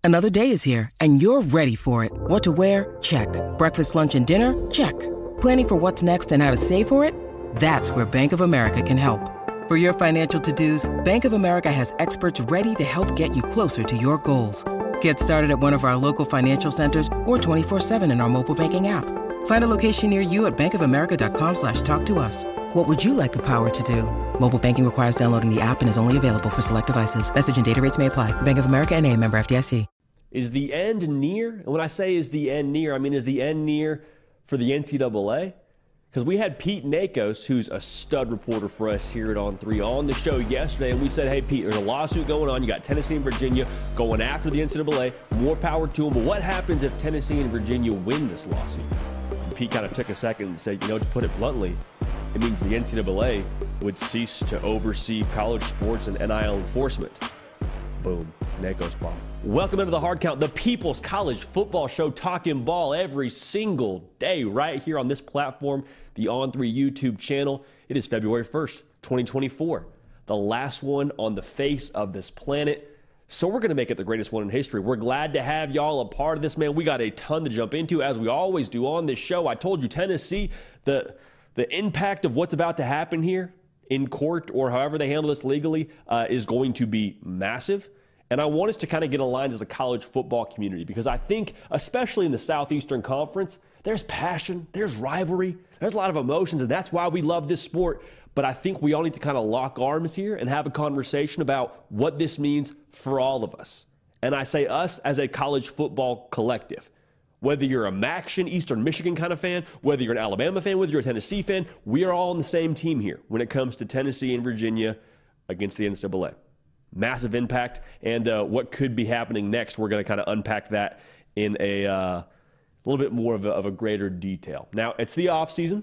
Another day is here, and you're ready for it. What to wear? Check. Breakfast, lunch, and dinner? Check. Planning for what's next and how to save for it? That's where Bank of America can help. For your financial to-dos, Bank of America has experts ready to help get you closer to your goals. Get started at one of our local financial centers or 24/7 in our mobile banking app. Find a location near you at bankofamerica.com/talktous. What would you like the power to do? Mobile banking requires downloading the app and is only available for select devices. Message and data rates may apply. Bank of America N.A., member FDIC. Is the end near? And when I say is the end near, I mean is the end near for the NCAA? Because we had Pete Nakos, who's a stud reporter for us here at On3, on the show yesterday, and we said, hey, Pete, there's a lawsuit going on. You got Tennessee and Virginia going after the NCAA. More power to them. But what happens if Tennessee and Virginia win this lawsuit? And Pete kind of took a second and said, to put it bluntly, it means the NCAA would cease to oversee college sports and NIL enforcement. Boom. Nakos bomb. Welcome into the Hard Count, the People's College Football Show, talking ball every single day right here on this platform, the On3 YouTube channel. It is February 1st, 2024, the last one on the face of this planet. So we're going to make it the greatest one in history. We're glad to have y'all a part of this, man. We got a ton to jump into, as we always do on this show. I told you, Tennessee, the impact of what's about to happen here in court or however they handle this legally is going to be massive. And I want us to kind of get aligned as a college football community because I think, especially in the Southeastern Conference, there's passion, there's rivalry, there's a lot of emotions, and that's why we love this sport. But I think we all need to kind of lock arms here and have a conversation about what this means for all of us. And I say us as a college football collective. Whether you're a MACtion, Eastern Michigan kind of fan, whether you're an Alabama fan, whether you're a Tennessee fan, we are all on the same team here when it comes to Tennessee and Virginia against the NCAA. Massive impact, and what could be happening next, we're going to kind of unpack that in a little bit more of a greater detail. Now, it's the offseason,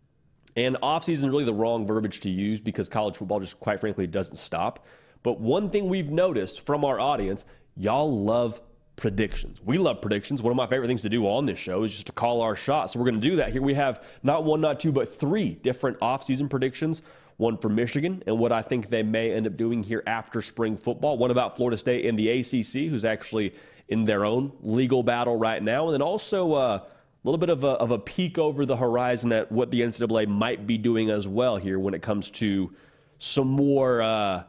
and offseason is really the wrong verbiage to use because college football just, quite frankly, doesn't stop. But one thing we've noticed from our audience, y'all love predictions. We love predictions. One of my favorite things to do on this show is just to call our shot. So we're going to do that. Here we have not one, not two, but three different offseason predictions. One for Michigan and what I think they may end up doing here after spring football. One about Florida State and the ACC, who's actually in their own legal battle right now. And then also a little bit of a peek over the horizon at what the NCAA might be doing as well here when it comes to some more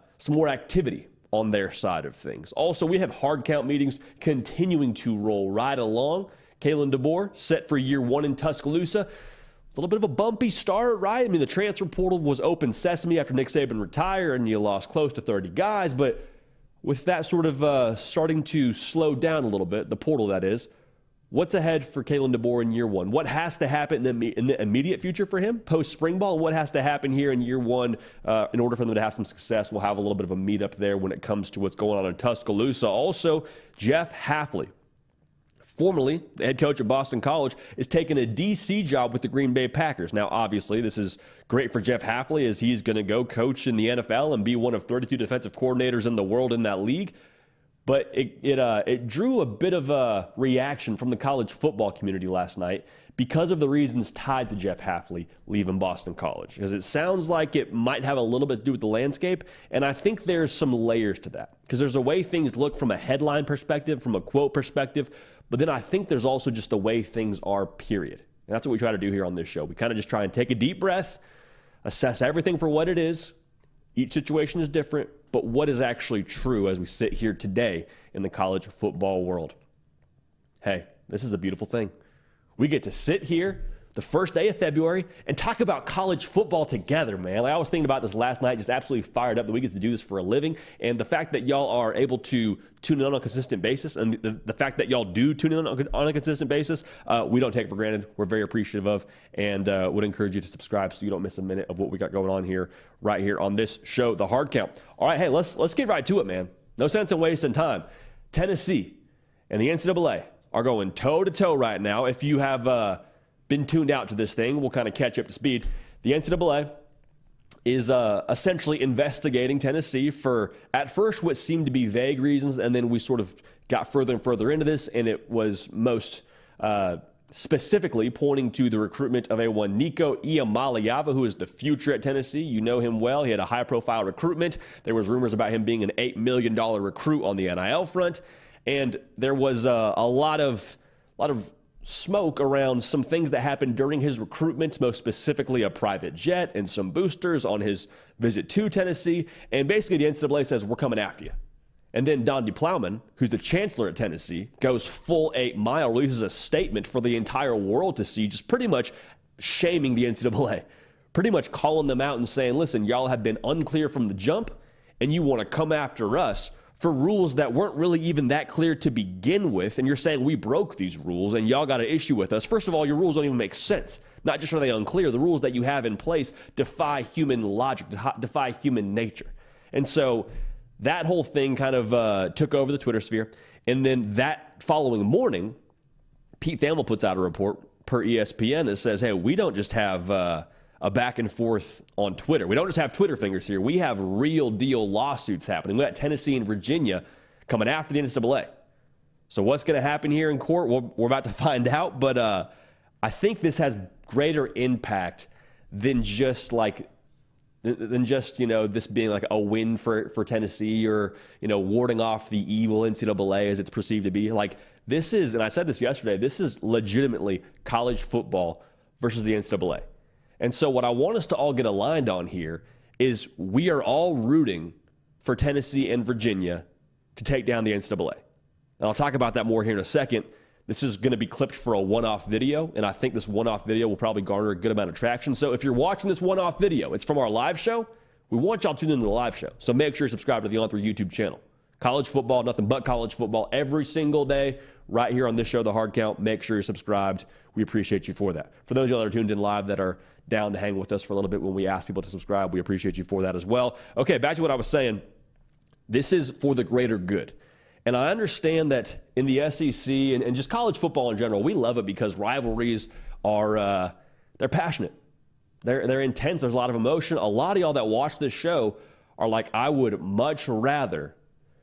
activity on their side of things. Also, we have hard count meetings continuing to roll right along. Kalen DeBoer set for year one in Tuscaloosa. A little bit of a bumpy start, right? I mean, the transfer portal was open sesame after Nick Saban retired, and you lost close to 30 guys. But with that sort of starting to slow down a little bit, the portal that is, what's ahead for Kalen DeBoer in year one? What has to happen in the immediate future for him post-spring ball? And what has to happen here in year one in order for them to have some success? We'll have a little bit of a meetup there when it comes to what's going on in Tuscaloosa. Also, Jeff Hafley, formerly the head coach at Boston College, is taking a DC job with the Green Bay Packers. Now, obviously, this is great for Jeff Hafley as he's going to go coach in the NFL and be one of 32 defensive coordinators in the world in that league. But it drew a bit of a reaction from the college football community last night because of the reasons tied to Jeff Hafley leaving Boston College. Because it sounds like it might have a little bit to do with the landscape, and I think there's some layers to that. Because there's a way things look from a headline perspective, from a quote perspective, but then I think there's also just the way things are, period. And that's what we try to do here on this show. We kind of just try and take a deep breath, assess everything for what it is. Each situation is different, but what is actually true as we sit here today in the college football world? Hey, this is a beautiful thing. We get to sit here the first day of February and talk about college football together, man. Like, I was thinking about this last night, just absolutely fired up that we get to do this for a living. And the fact that y'all are able to tune in on a consistent basis, and the fact that y'all do tune in on a consistent basis, we don't take for granted. We're very appreciative of, and would encourage you to subscribe so you don't miss a minute of what we got going on here, right here on this show, The Hard Count. All right, hey, let's get right to it, man. No sense in wasting time. Tennessee and the NCAA are going toe-to-toe right now. If you have been tuned out to this thing, we'll kind of catch you up to speed. The NCAA is essentially investigating Tennessee for, at first, what seemed to be vague reasons, and then we sort of got further and further into this, and it was most specifically pointing to the recruitment of A1 Nico Iamaleava, who is the future at Tennessee. You know him well. He had a high-profile recruitment. There was rumors about him being an $8 million recruit on the NIL front. And there was a lot of smoke around some things that happened during his recruitment, most specifically a private jet and some boosters on his visit to Tennessee. And basically the NCAA says, we're coming after you. And then Donde Plowman, who's the chancellor at Tennessee, goes full 8 Mile, releases a statement for the entire world to see, just pretty much shaming the NCAA, pretty much calling them out and saying, listen, y'all have been unclear from the jump, and you want to come after us for rules that weren't really even that clear to begin with, and you're saying we broke these rules and y'all got an issue with us. First of all, your rules don't even make sense. Not just are they unclear, the rules that you have in place defy human logic, defy human nature. And so that whole thing kind of took over the Twitter sphere. And then that following morning, Pete Thamel puts out a report per ESPN that says, hey, we don't just have a back and forth on Twitter. We don't just have Twitter fingers here. We have real deal lawsuits happening. We got Tennessee and Virginia coming after the NCAA. So what's going to happen here in court? We're about to find out. But I think this has greater impact than just this being like a win for Tennessee or, warding off the evil NCAA as it's perceived to be. Like this is, and I said this yesterday, this is legitimately college football versus the NCAA. And so what I want us to all get aligned on here is we are all rooting for Tennessee and Virginia to take down the NCAA. And I'll talk about that more here in a second. This is going to be clipped for a one-off video, and I think this one-off video will probably garner a good amount of traction. So if you're watching this one-off video, it's from our live show. We want y'all tuned into the live show. So make sure you subscribe to the On3 YouTube channel. College football, nothing but college football every single day right here on this show, The Hard Count. Make sure you're subscribed. We appreciate you for that. For those of you that are tuned in live that are down to hang with us for a little bit when we ask people to subscribe, we appreciate you for that as well. Okay, back to what I was saying. This is for the greater good. And I understand that in the SEC and just college football in general, we love it because rivalries are they're passionate. They're intense. There's a lot of emotion. A lot of y'all that watch this show are like, I would much rather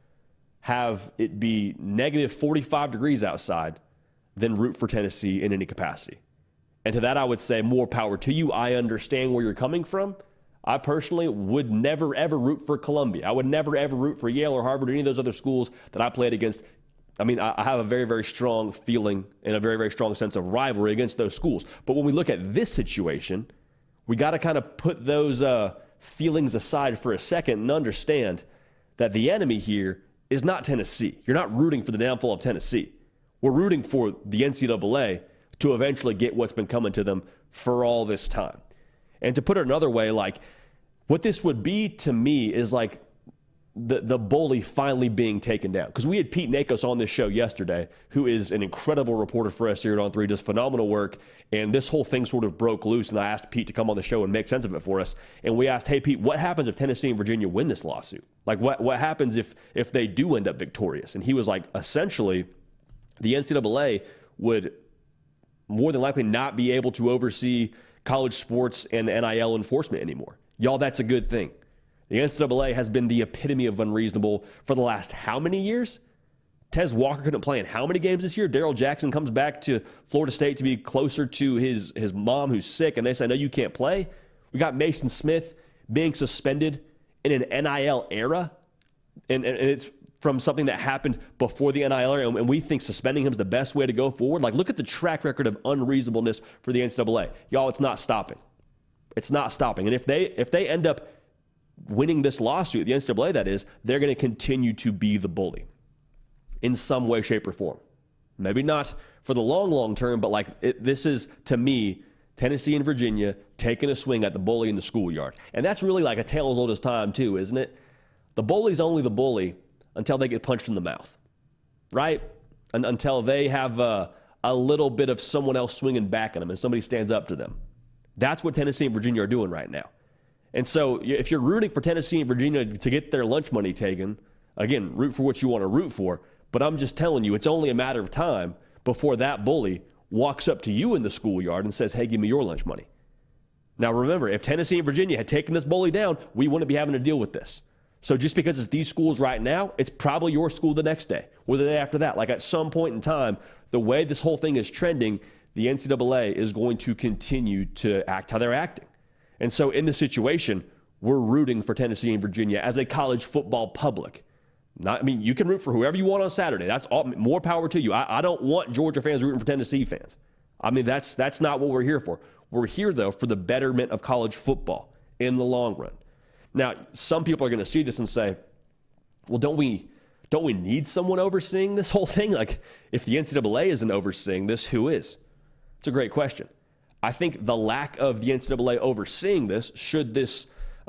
have it be negative 45 degrees outside than root for Tennessee in any capacity. And to that, I would say more power to you. I understand where you're coming from. I personally would never, ever root for Columbia. I would never, ever root for Yale or Harvard or any of those other schools that I played against. I mean, I have a very, very strong feeling and a very, very strong sense of rivalry against those schools. But when we look at this situation, we got to kind of put those feelings aside for a second and understand that the enemy here is not Tennessee. You're not rooting for the downfall of Tennessee. We're rooting for the NCAA to eventually get what's been coming to them for all this time. And to put it another way, like what this would be to me is like the bully finally being taken down. Because we had Pete Nakos on this show yesterday, who is an incredible reporter for us here at On3, does phenomenal work. And this whole thing sort of broke loose, and I asked Pete to come on the show and make sense of it for us. And we asked, hey, Pete, what happens if Tennessee and Virginia win this lawsuit? Like, what happens if they do end up victorious? And he was like, essentially, the NCAA would more than likely not be able to oversee college sports and NIL enforcement anymore. Y'all, that's a good thing. The NCAA has been the epitome of unreasonable for the last how many years? Tez Walker couldn't play in how many games this year? Daryl Jackson comes back to Florida State to be closer to his mom who's sick, and they say, no, you can't play. We got Mason Smith being suspended in an NIL era, and it's from something that happened before the NIL era, and we think suspending him is the best way to go forward. Like, look at the track record of unreasonableness for the NCAA. Y'all, it's not stopping. It's not stopping. And if they end up winning this lawsuit, the NCAA that is, they're going to continue to be the bully in some way, shape, or form. Maybe not for the long term, but this is, to me, Tennessee and Virginia taking a swing at the bully in the schoolyard. And that's really like a tale as old as time too, isn't it? The bully's only the bully until they get punched in the mouth, right? And until they have a little bit of someone else swinging back at them and somebody stands up to them. That's what Tennessee and Virginia are doing right now. And so if you're rooting for Tennessee and Virginia to get their lunch money taken, again, root for what you want to root for. But I'm just telling you, it's only a matter of time before that bully walks up to you in the schoolyard and says, hey, give me your lunch money. Now, remember, if Tennessee and Virginia had taken this bully down, we wouldn't be having to deal with this. So just because it's these schools right now, it's probably your school the next day or the day after that. Like at some point in time, the way this whole thing is trending, the NCAA is going to continue to act how they're acting. And so in this situation, we're rooting for Tennessee and Virginia as a college football public, You can root for whoever you want on Saturday. That's all, more power to you. I don't want Georgia fans rooting for Tennessee fans. That's not what we're here for. We're here, though, for the betterment of college football in the long run. Now, some people are going to see this and say, well, don't we need someone overseeing this whole thing? Like, if the NCAA isn't overseeing this, who is? It's a great question. I think the lack of the NCAA overseeing this, should this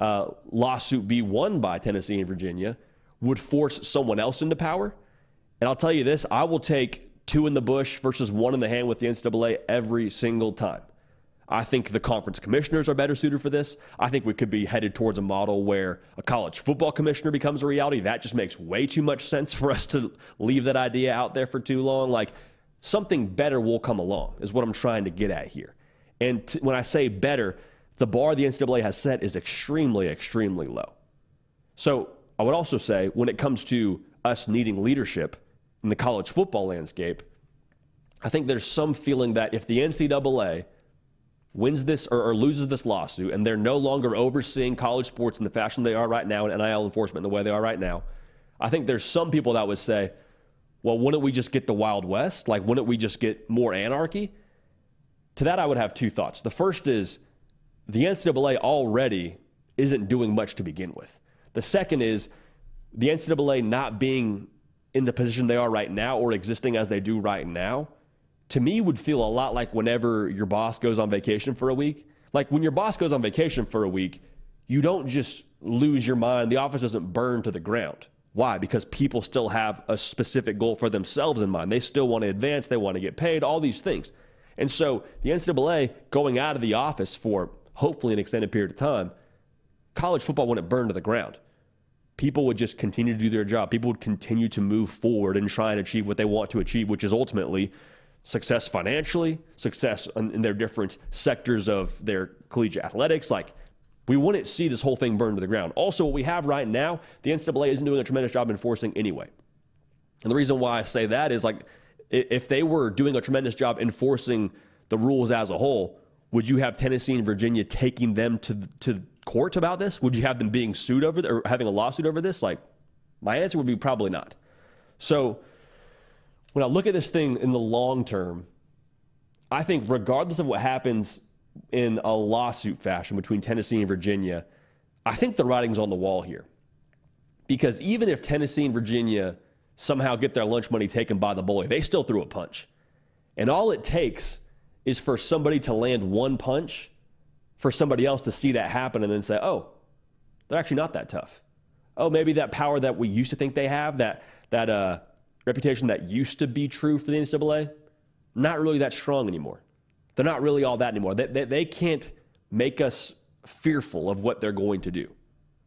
lawsuit be won by Tennessee and Virginia, would force someone else into power. And I'll tell you this, I will take 2 in the bush versus 1 in the hand with the NCAA every single time. I think the conference commissioners are better suited for this. I think we could be headed towards a model where a college football commissioner becomes a reality. That just makes way too much sense for us to leave that idea out there for too long. Like, something better will come along is what I'm trying to get at here. And when I say better, the bar the NCAA has set is extremely, extremely low. So I would also say, when it comes to us needing leadership in the college football landscape, I think there's some feeling that if the NCAA wins this or loses this lawsuit and they're no longer overseeing college sports in the fashion they are right now and NIL enforcement in the way they are right now, I think there's some people that would say, well, wouldn't we just get the Wild West? Like, wouldn't we just get more anarchy? To that, I would have 2 thoughts. The first is the NCAA already isn't doing much to begin with. The second is the NCAA not being in the position they are right now or existing as they do right now, to me would feel a lot like whenever your boss goes on vacation for a week. Like, when your boss goes on vacation for a week, you don't just lose your mind. The office doesn't burn to the ground. Why? Because people still have a specific goal for themselves in mind. They still want to advance. They want to get paid, all these things. And so the NCAA going out of the office for hopefully an extended period of time, college football wouldn't burn to the ground. People would just continue to do their job. People would continue to move forward and try and achieve what they want to achieve, which is ultimately success financially, success in their different sectors of their collegiate athletics. Like, we wouldn't see this whole thing burn to the ground. Also, what we have right now, the NCAA isn't doing a tremendous job enforcing anyway. And the reason why I say that is, like, if they were doing a tremendous job enforcing the rules as a whole, would you have Tennessee and Virginia taking them to court about this? Would you have them being sued over or having a lawsuit over this? Like, my answer would be probably not. So when I look at this thing in the long term, I think regardless of what happens in a lawsuit fashion between Tennessee and Virginia, I think the writing's on the wall here. Because even if Tennessee and Virginia somehow get their lunch money taken by the bully, they still threw a punch. And all it takes is for somebody to land one punch, for somebody else to see that happen and then say, oh, they're actually not that tough. Oh, maybe that power that we used to think they have, that reputation that used to be true for the NCAA, not really that strong anymore. They're not really all that anymore. They can't make us fearful of what they're going to do.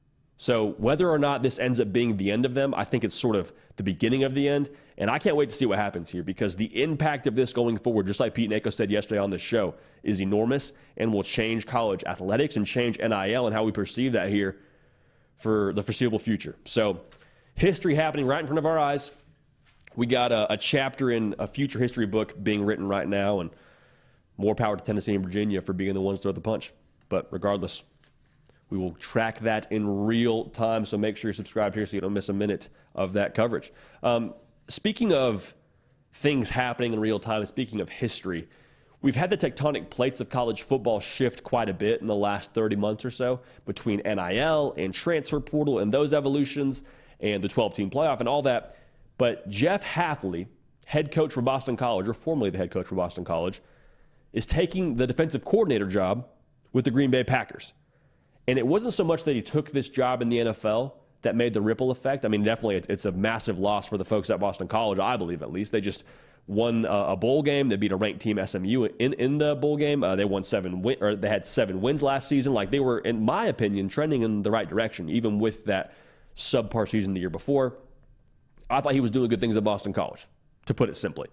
So whether or not this ends up being the end of them, I think it's sort of the beginning of the end. And I can't wait to see what happens here, because the impact of this going forward, just like Pete Nako said yesterday on this show, is enormous and will change college athletics and change NIL and how we perceive that here for the foreseeable future. So history happening right in front of our eyes. We got a chapter in a future history book being written right now, and more power to Tennessee and Virginia for being the ones to throw the punch. But regardless, we will track that in real time, so make sure you're subscribed here so you don't miss a minute of that coverage. Speaking of things happening in real time, speaking of history, we've had the tectonic plates of college football shift quite a bit in the last 30 months or so between NIL and transfer portal and those evolutions and the 12-team playoff and all that. But Jeff Hafley, head coach for Boston College, or formerly the head coach for Boston College, is taking the defensive coordinator job with the Green Bay Packers. And it wasn't so much that he took this job in the NFL that made the ripple effect. I mean, definitely it's a massive loss for the folks at Boston College, I believe at least. They just won a bowl game. They beat a ranked team, SMU, in the bowl game. They they had 7 wins last season. Like, they were, in my opinion, trending in the right direction, even with that subpar season the year before. I thought he was doing good things at Boston College, to put it simply.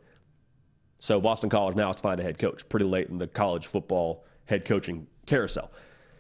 So Boston College now has to find a head coach pretty late in the college football head coaching carousel.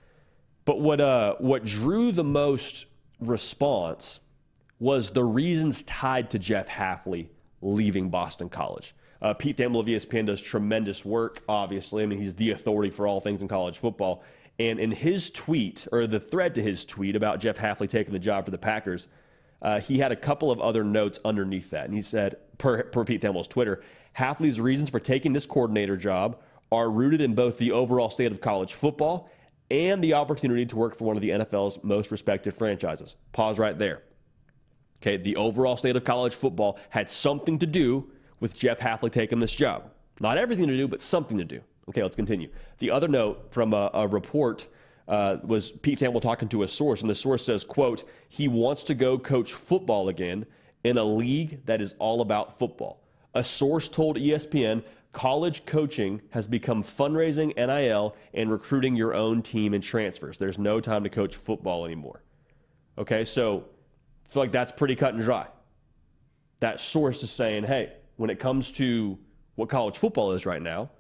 But what drew the most response was the reasons tied to Jeff Hafley leaving Boston College. Pete Thamel of ESPN does tremendous work, obviously. I mean, he's the authority for all things in college football. And in his tweet, or the thread to his tweet about Jeff Hafley taking the job for the Packers, he had a couple of other notes underneath that. And he said, per Pete Thamel's Twitter, Hafley's reasons for taking this coordinator job are rooted in both the overall state of college football and the opportunity to work for one of the NFL's most respected franchises. Pause right there. Okay, the overall state of college football had something to do with Jeff Hafley taking this job. Not everything to do, but something to do. Okay, let's continue. The other note from a report was Pete Thamel talking to a source, and the source says, quote, he wants to go coach football again in a league that is all about football. A source told ESPN college coaching has become fundraising, NIL, and recruiting your own team and transfers. There's no time to coach football anymore. Okay, so I feel like that's pretty cut and dry. That source is saying, hey, when it comes to what college football is right now,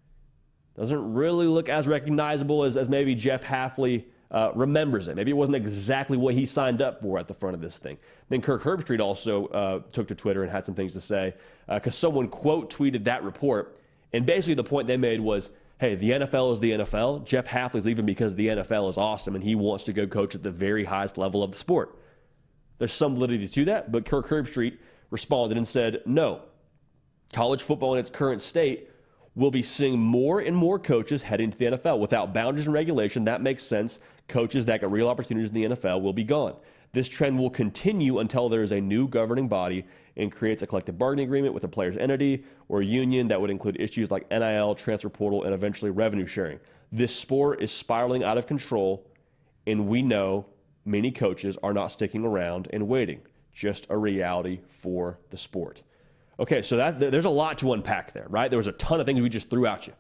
doesn't really look as recognizable as maybe Jeff Hafley remembers it. Maybe it wasn't exactly what he signed up for at the front of this thing. Then Kirk Herbstreit also took to Twitter and had some things to say because someone quote tweeted that report. And basically the point they made was, hey, the NFL is the NFL. Jeff Hafley's leaving because the NFL is awesome and he wants to go coach at the very highest level of the sport. There's some validity to that, but Kirk Herbstreit responded and said, no, college football in its current state will be seeing more and more coaches heading to the NFL. Without boundaries and regulation, that makes sense. Coaches that get real opportunities in the NFL will be gone. This trend will continue until there is a new governing body and creates a collective bargaining agreement with a player's entity or a union that would include issues like NIL, transfer portal, and eventually revenue sharing. This sport is spiraling out of control, and we know many coaches are not sticking around and waiting. Just a reality for the sport. Okay, so there's a lot to unpack there, right? There was a ton of things we just threw at you.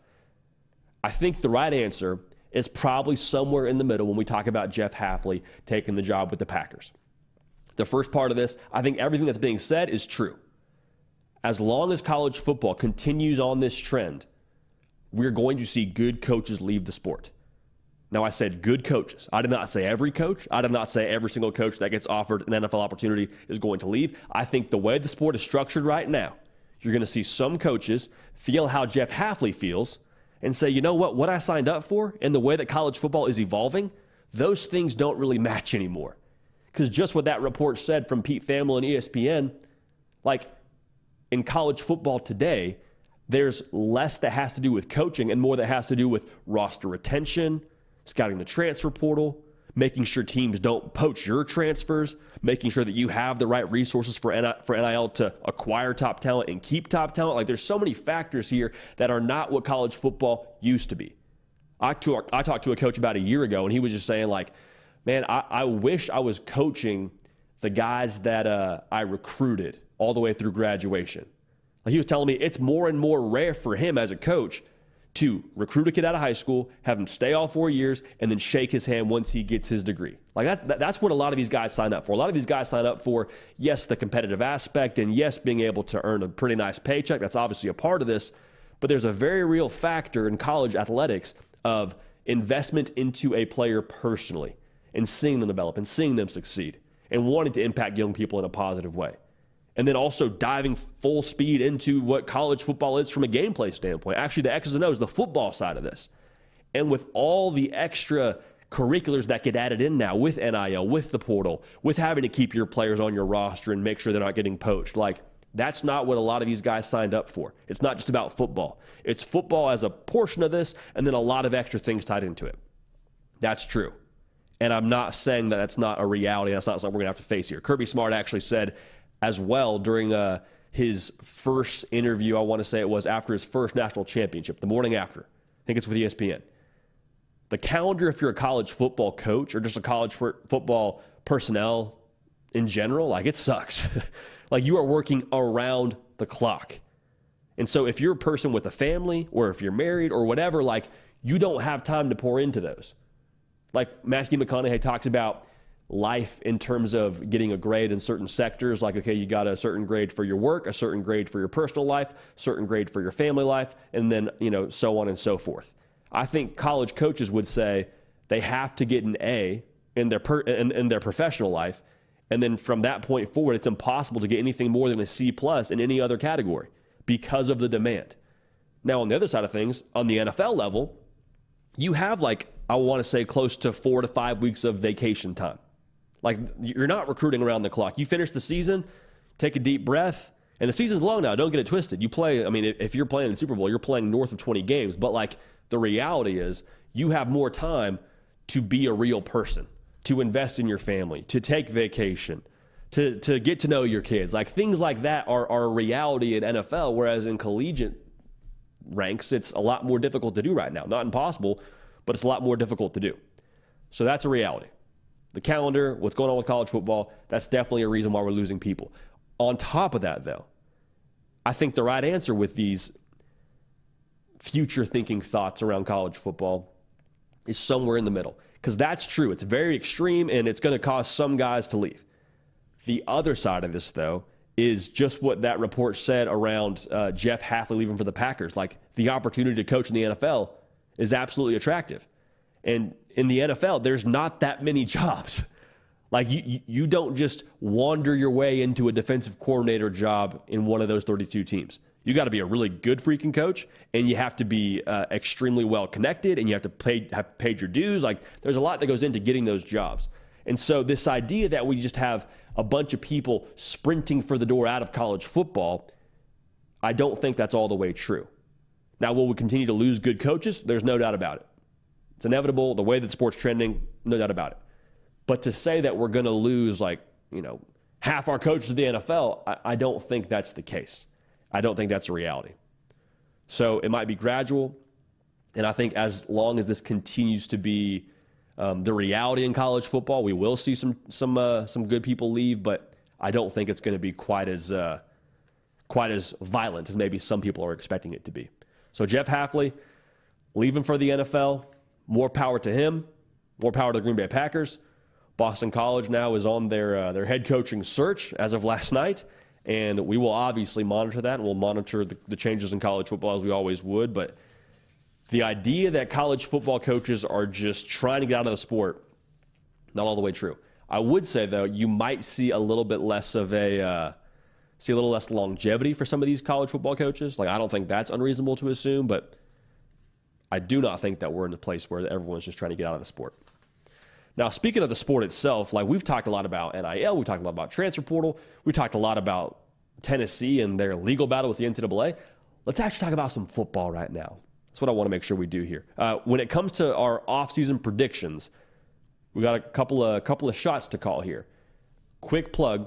I think the right answer is probably somewhere in the middle when we talk about Jeff Hafley taking the job with the Packers. The first part of this, I think everything that's being said is true. As long as college football continues on this trend, we're going to see good coaches leave the sport. Now, I said good coaches. I did not say every coach. I did not say every single coach that gets offered an NFL opportunity is going to leave. I think the way the sport is structured right now, you're going to see some coaches feel how Jeff Hafley feels and say, you know what I signed up for and the way that college football is evolving, those things don't really match anymore. Because just what that report said from Pete Thamel and ESPN, like in college football today, there's less that has to do with coaching and more that has to do with roster retention, scouting the transfer portal, making sure teams don't poach your transfers, making sure that you have the right resources for NIL to acquire top talent and keep top talent. Like there's so many factors here that are not what college football used to be. I talked to a coach about a year ago, and he was just saying like, man, I wish I was coaching the guys that I recruited all the way through graduation. Like he was telling me it's more and more rare for him as a coach to recruit a kid out of high school, have him stay all 4 years, and then shake his hand once he gets his degree. Like that's what a lot of these guys sign up for. A lot of these guys sign up for, yes, the competitive aspect, and yes, being able to earn a pretty nice paycheck. That's obviously a part of this. But there's a very real factor in college athletics of investment into a player personally and seeing them develop and seeing them succeed and wanting to impact young people in a positive way. And then also diving full speed into what college football is from a gameplay standpoint. Actually, the X's and O's, the football side of this. And with all the extra curriculars that get added in now with NIL, with the portal, with having to keep your players on your roster and make sure they're not getting poached. Like, that's not what a lot of these guys signed up for. It's not just about football. It's football as a portion of this and then a lot of extra things tied into it. That's true. And I'm not saying that that's not a reality. That's not something we're going to have to face here. Kirby Smart actually said as well during his first interview, I want to say it was after his first national championship, the morning after. I think it's with ESPN. The calendar, if you're a college football coach or just a college football personnel in general, like it sucks. Like you are working around the clock. And so if you're a person with a family or if you're married or whatever, like you don't have time to pour into those. Like Matthew McConaughey talks about life in terms of getting a grade in certain sectors, like, okay, you got a certain grade for your work, a certain grade for your personal life, certain grade for your family life, and then, so on and so forth. I think college coaches would say they have to get an A in their professional life, and then from that point forward, it's impossible to get anything more than a C+ in any other category because of the demand. Now, on the other side of things, on the NFL level, you have I want to say close to 4 to 5 weeks of vacation time. Like, you're not recruiting around the clock. You finish the season, take a deep breath, and the season's long now. Don't get it twisted. You play, I mean, if you're playing in the Super Bowl, you're playing north of 20 games. But, like, the reality is you have more time to be a real person, to invest in your family, to take vacation, to get to know your kids. Like, things like that are a reality in NFL, whereas in collegiate ranks, it's a lot more difficult to do right now. Not impossible, but it's a lot more difficult to do. So that's a reality. The calendar, what's going on with college football, that's definitely a reason why we're losing people. On top of that, though, I think the right answer with these future-thinking thoughts around college football is somewhere in the middle. Because that's true. It's very extreme, and it's going to cause some guys to leave. The other side of this, though, is just what that report said around Jeff Hafley leaving for the Packers. Like, the opportunity to coach in the NFL is absolutely attractive. And in the NFL, there's not that many jobs. Like, you don't just wander your way into a defensive coordinator job in one of those 32 teams. You got to be a really good freaking coach, and you have to be extremely well connected, and you have to have paid your dues. Like, there's a lot that goes into getting those jobs. And so this idea that we just have a bunch of people sprinting for the door out of college football, I don't think that's all the way true. Now, will we continue to lose good coaches? There's no doubt about it. It's inevitable. The way that sport's trending, no doubt about it. But to say that we're going to lose, like, half our coaches to the NFL, I don't think that's the case. I don't think that's a reality. So it might be gradual. And I think as long as this continues to be the reality in college football, we will see some good people leave. But I don't think it's going to be quite as violent as maybe some people are expecting it to be. So Jeff Hafley leaving for the NFL. More power to him. More power to the Green Bay Packers. Boston College now is on their head coaching search as of last night, and we will obviously monitor that, and we'll monitor the changes in college football as we always would. But the idea that college football coaches are just trying to get out of the sport, not all the way true. I would say, though, you might see a little bit less of see a little less longevity for some of these college football coaches. Like, I don't think that's unreasonable to assume, but I do not think that we're in a place where everyone's just trying to get out of the sport. Now, speaking of the sport itself, like, we've talked a lot about NIL, we've talked a lot about transfer portal, we've talked a lot about Tennessee and their legal battle with the NCAA. Let's actually talk about some football right now. That's what I want to make sure we do here. When it comes to our offseason predictions, we got a couple of shots to call here. Quick plug.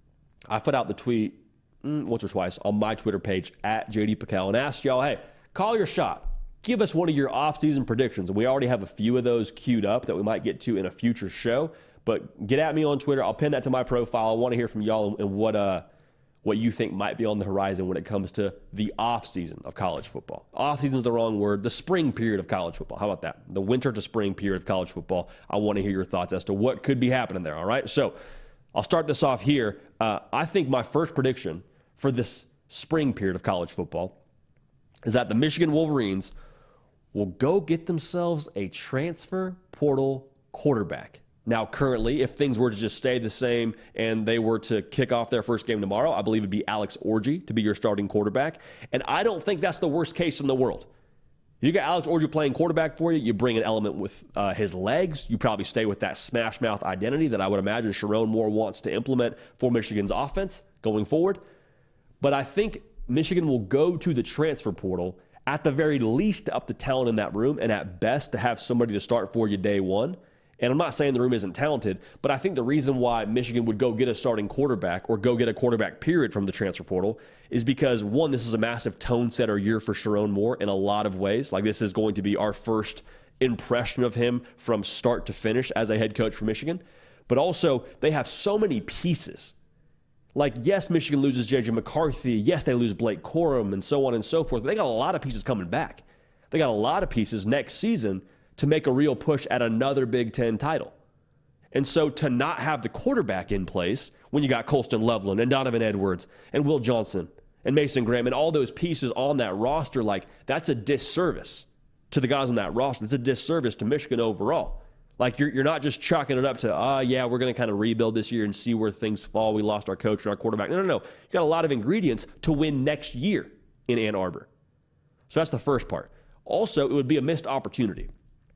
I put out the tweet once or twice on my Twitter page at JD Pickell and asked y'all, hey, call your shot. Give us one of your off-season predictions. And we already have a few of those queued up that we might get to in a future show. But get at me on Twitter. I'll pin that to my profile. I want to hear from y'all and what you think might be on the horizon when it comes to the off-season of college football. Off-season is the wrong word. The spring period of college football. How about that? The winter to spring period of college football. I want to hear your thoughts as to what could be happening there, all right? So I'll start this off here. I think my first prediction for this spring period of college football is that the Michigan Wolverines will go get themselves a transfer portal quarterback. Now, currently, if things were to just stay the same and they were to kick off their first game tomorrow, I believe it'd be Alex Orji to be your starting quarterback. And I don't think that's the worst case in the world. You got Alex Orji playing quarterback for you. You bring an element with his legs. You probably stay with that smash mouth identity that I would imagine Sherrone Moore wants to implement for Michigan's offense going forward. But I think Michigan will go to the transfer portal at the very least to up the talent in that room, and at best to have somebody to start for you day one. And I'm not saying the room isn't talented, but I think the reason why Michigan would go get a starting quarterback or go get a quarterback period from the transfer portal is because, one, this is a massive tone setter year for Sherrone Moore in a lot of ways. Like, this is going to be our first impression of him from start to finish as a head coach for Michigan. But also, they have so many pieces. Like, yes, Michigan loses J.J. McCarthy. Yes, they lose Blake Corum and so on and so forth. But they got a lot of pieces coming back. They got a lot of pieces next season to make a real push at another Big Ten title. And so to not have the quarterback in place when you got Colston Loveland and Donovan Edwards and Will Johnson and Mason Graham and all those pieces on that roster, like, that's a disservice to the guys on that roster. It's a disservice to Michigan overall. Like, you're not just chalking it up to, yeah, we're going to kind of rebuild this year and see where things fall. We lost our coach and our quarterback. No. You got a lot of ingredients to win next year in Ann Arbor. So that's the first part. Also, it would be a missed opportunity.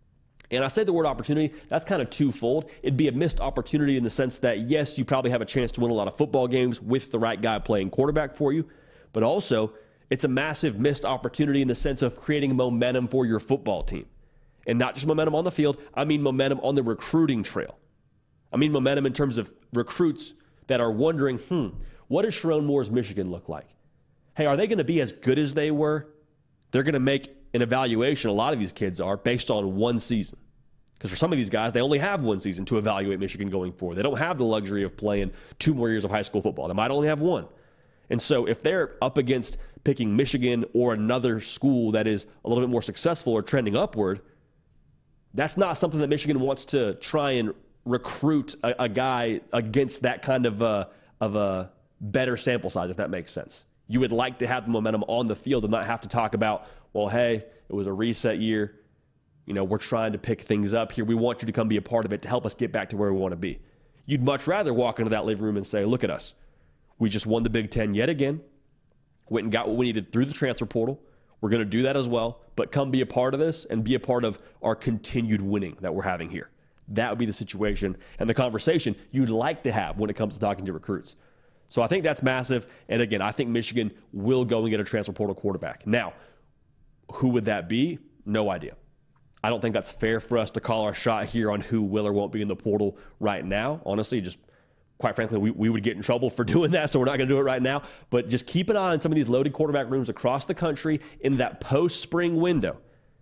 And I say the word opportunity, that's kind of twofold. It'd be a missed opportunity in the sense that, yes, you probably have a chance to win a lot of football games with the right guy playing quarterback for you, but also it's a massive missed opportunity in the sense of creating momentum for your football team. And not just momentum on the field, I mean momentum on the recruiting trail. I mean momentum in terms of recruits that are wondering, what does Sherrone Moore's Michigan look like? Hey, are they going to be as good as they were? They're going to make an evaluation, a lot of these kids are, based on one season. Because for some of these guys, they only have one season to evaluate Michigan going forward. They don't have the luxury of playing 2 more years of high school football. They might only have one. And so if they're up against picking Michigan or another school that is a little bit more successful or trending upward, that's not something that Michigan wants to try and recruit a guy against that kind of a better sample size, if that makes sense. You would like to have the momentum on the field and not have to talk about, well, hey, it was a reset year. We're trying to pick things up here. We want you to come be a part of it to help us get back to where we want to be. You'd much rather walk into that living room and say, look at us. We just won the Big Ten yet again. Went and got what we needed through the transfer portal. We're going to do that as well, but come be a part of this and be a part of our continued winning that we're having here. That would be the situation and the conversation you'd like to have when it comes to talking to recruits. So I think that's massive. And again, I think Michigan will go and get a transfer portal quarterback. Now, who would that be? No idea. I don't think that's fair for us to call our shot here on who will or won't be in the portal right now. Honestly, just quite frankly, we would get in trouble for doing that, so we're not going to do it right now. But just keep an eye on some of these loaded quarterback rooms across the country in that post-spring window.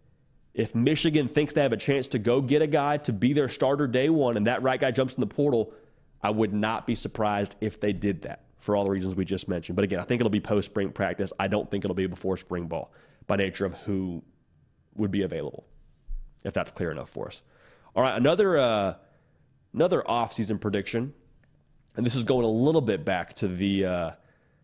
If Michigan thinks they have a chance to go get a guy to be their starter day one and that right guy jumps in the portal, I would not be surprised if they did that for all the reasons we just mentioned. But again, I think it'll be post-spring practice. I don't think it'll be before spring ball by nature of who would be available, if that's clear enough for us. All right, another offseason prediction, and this is going a little bit back to the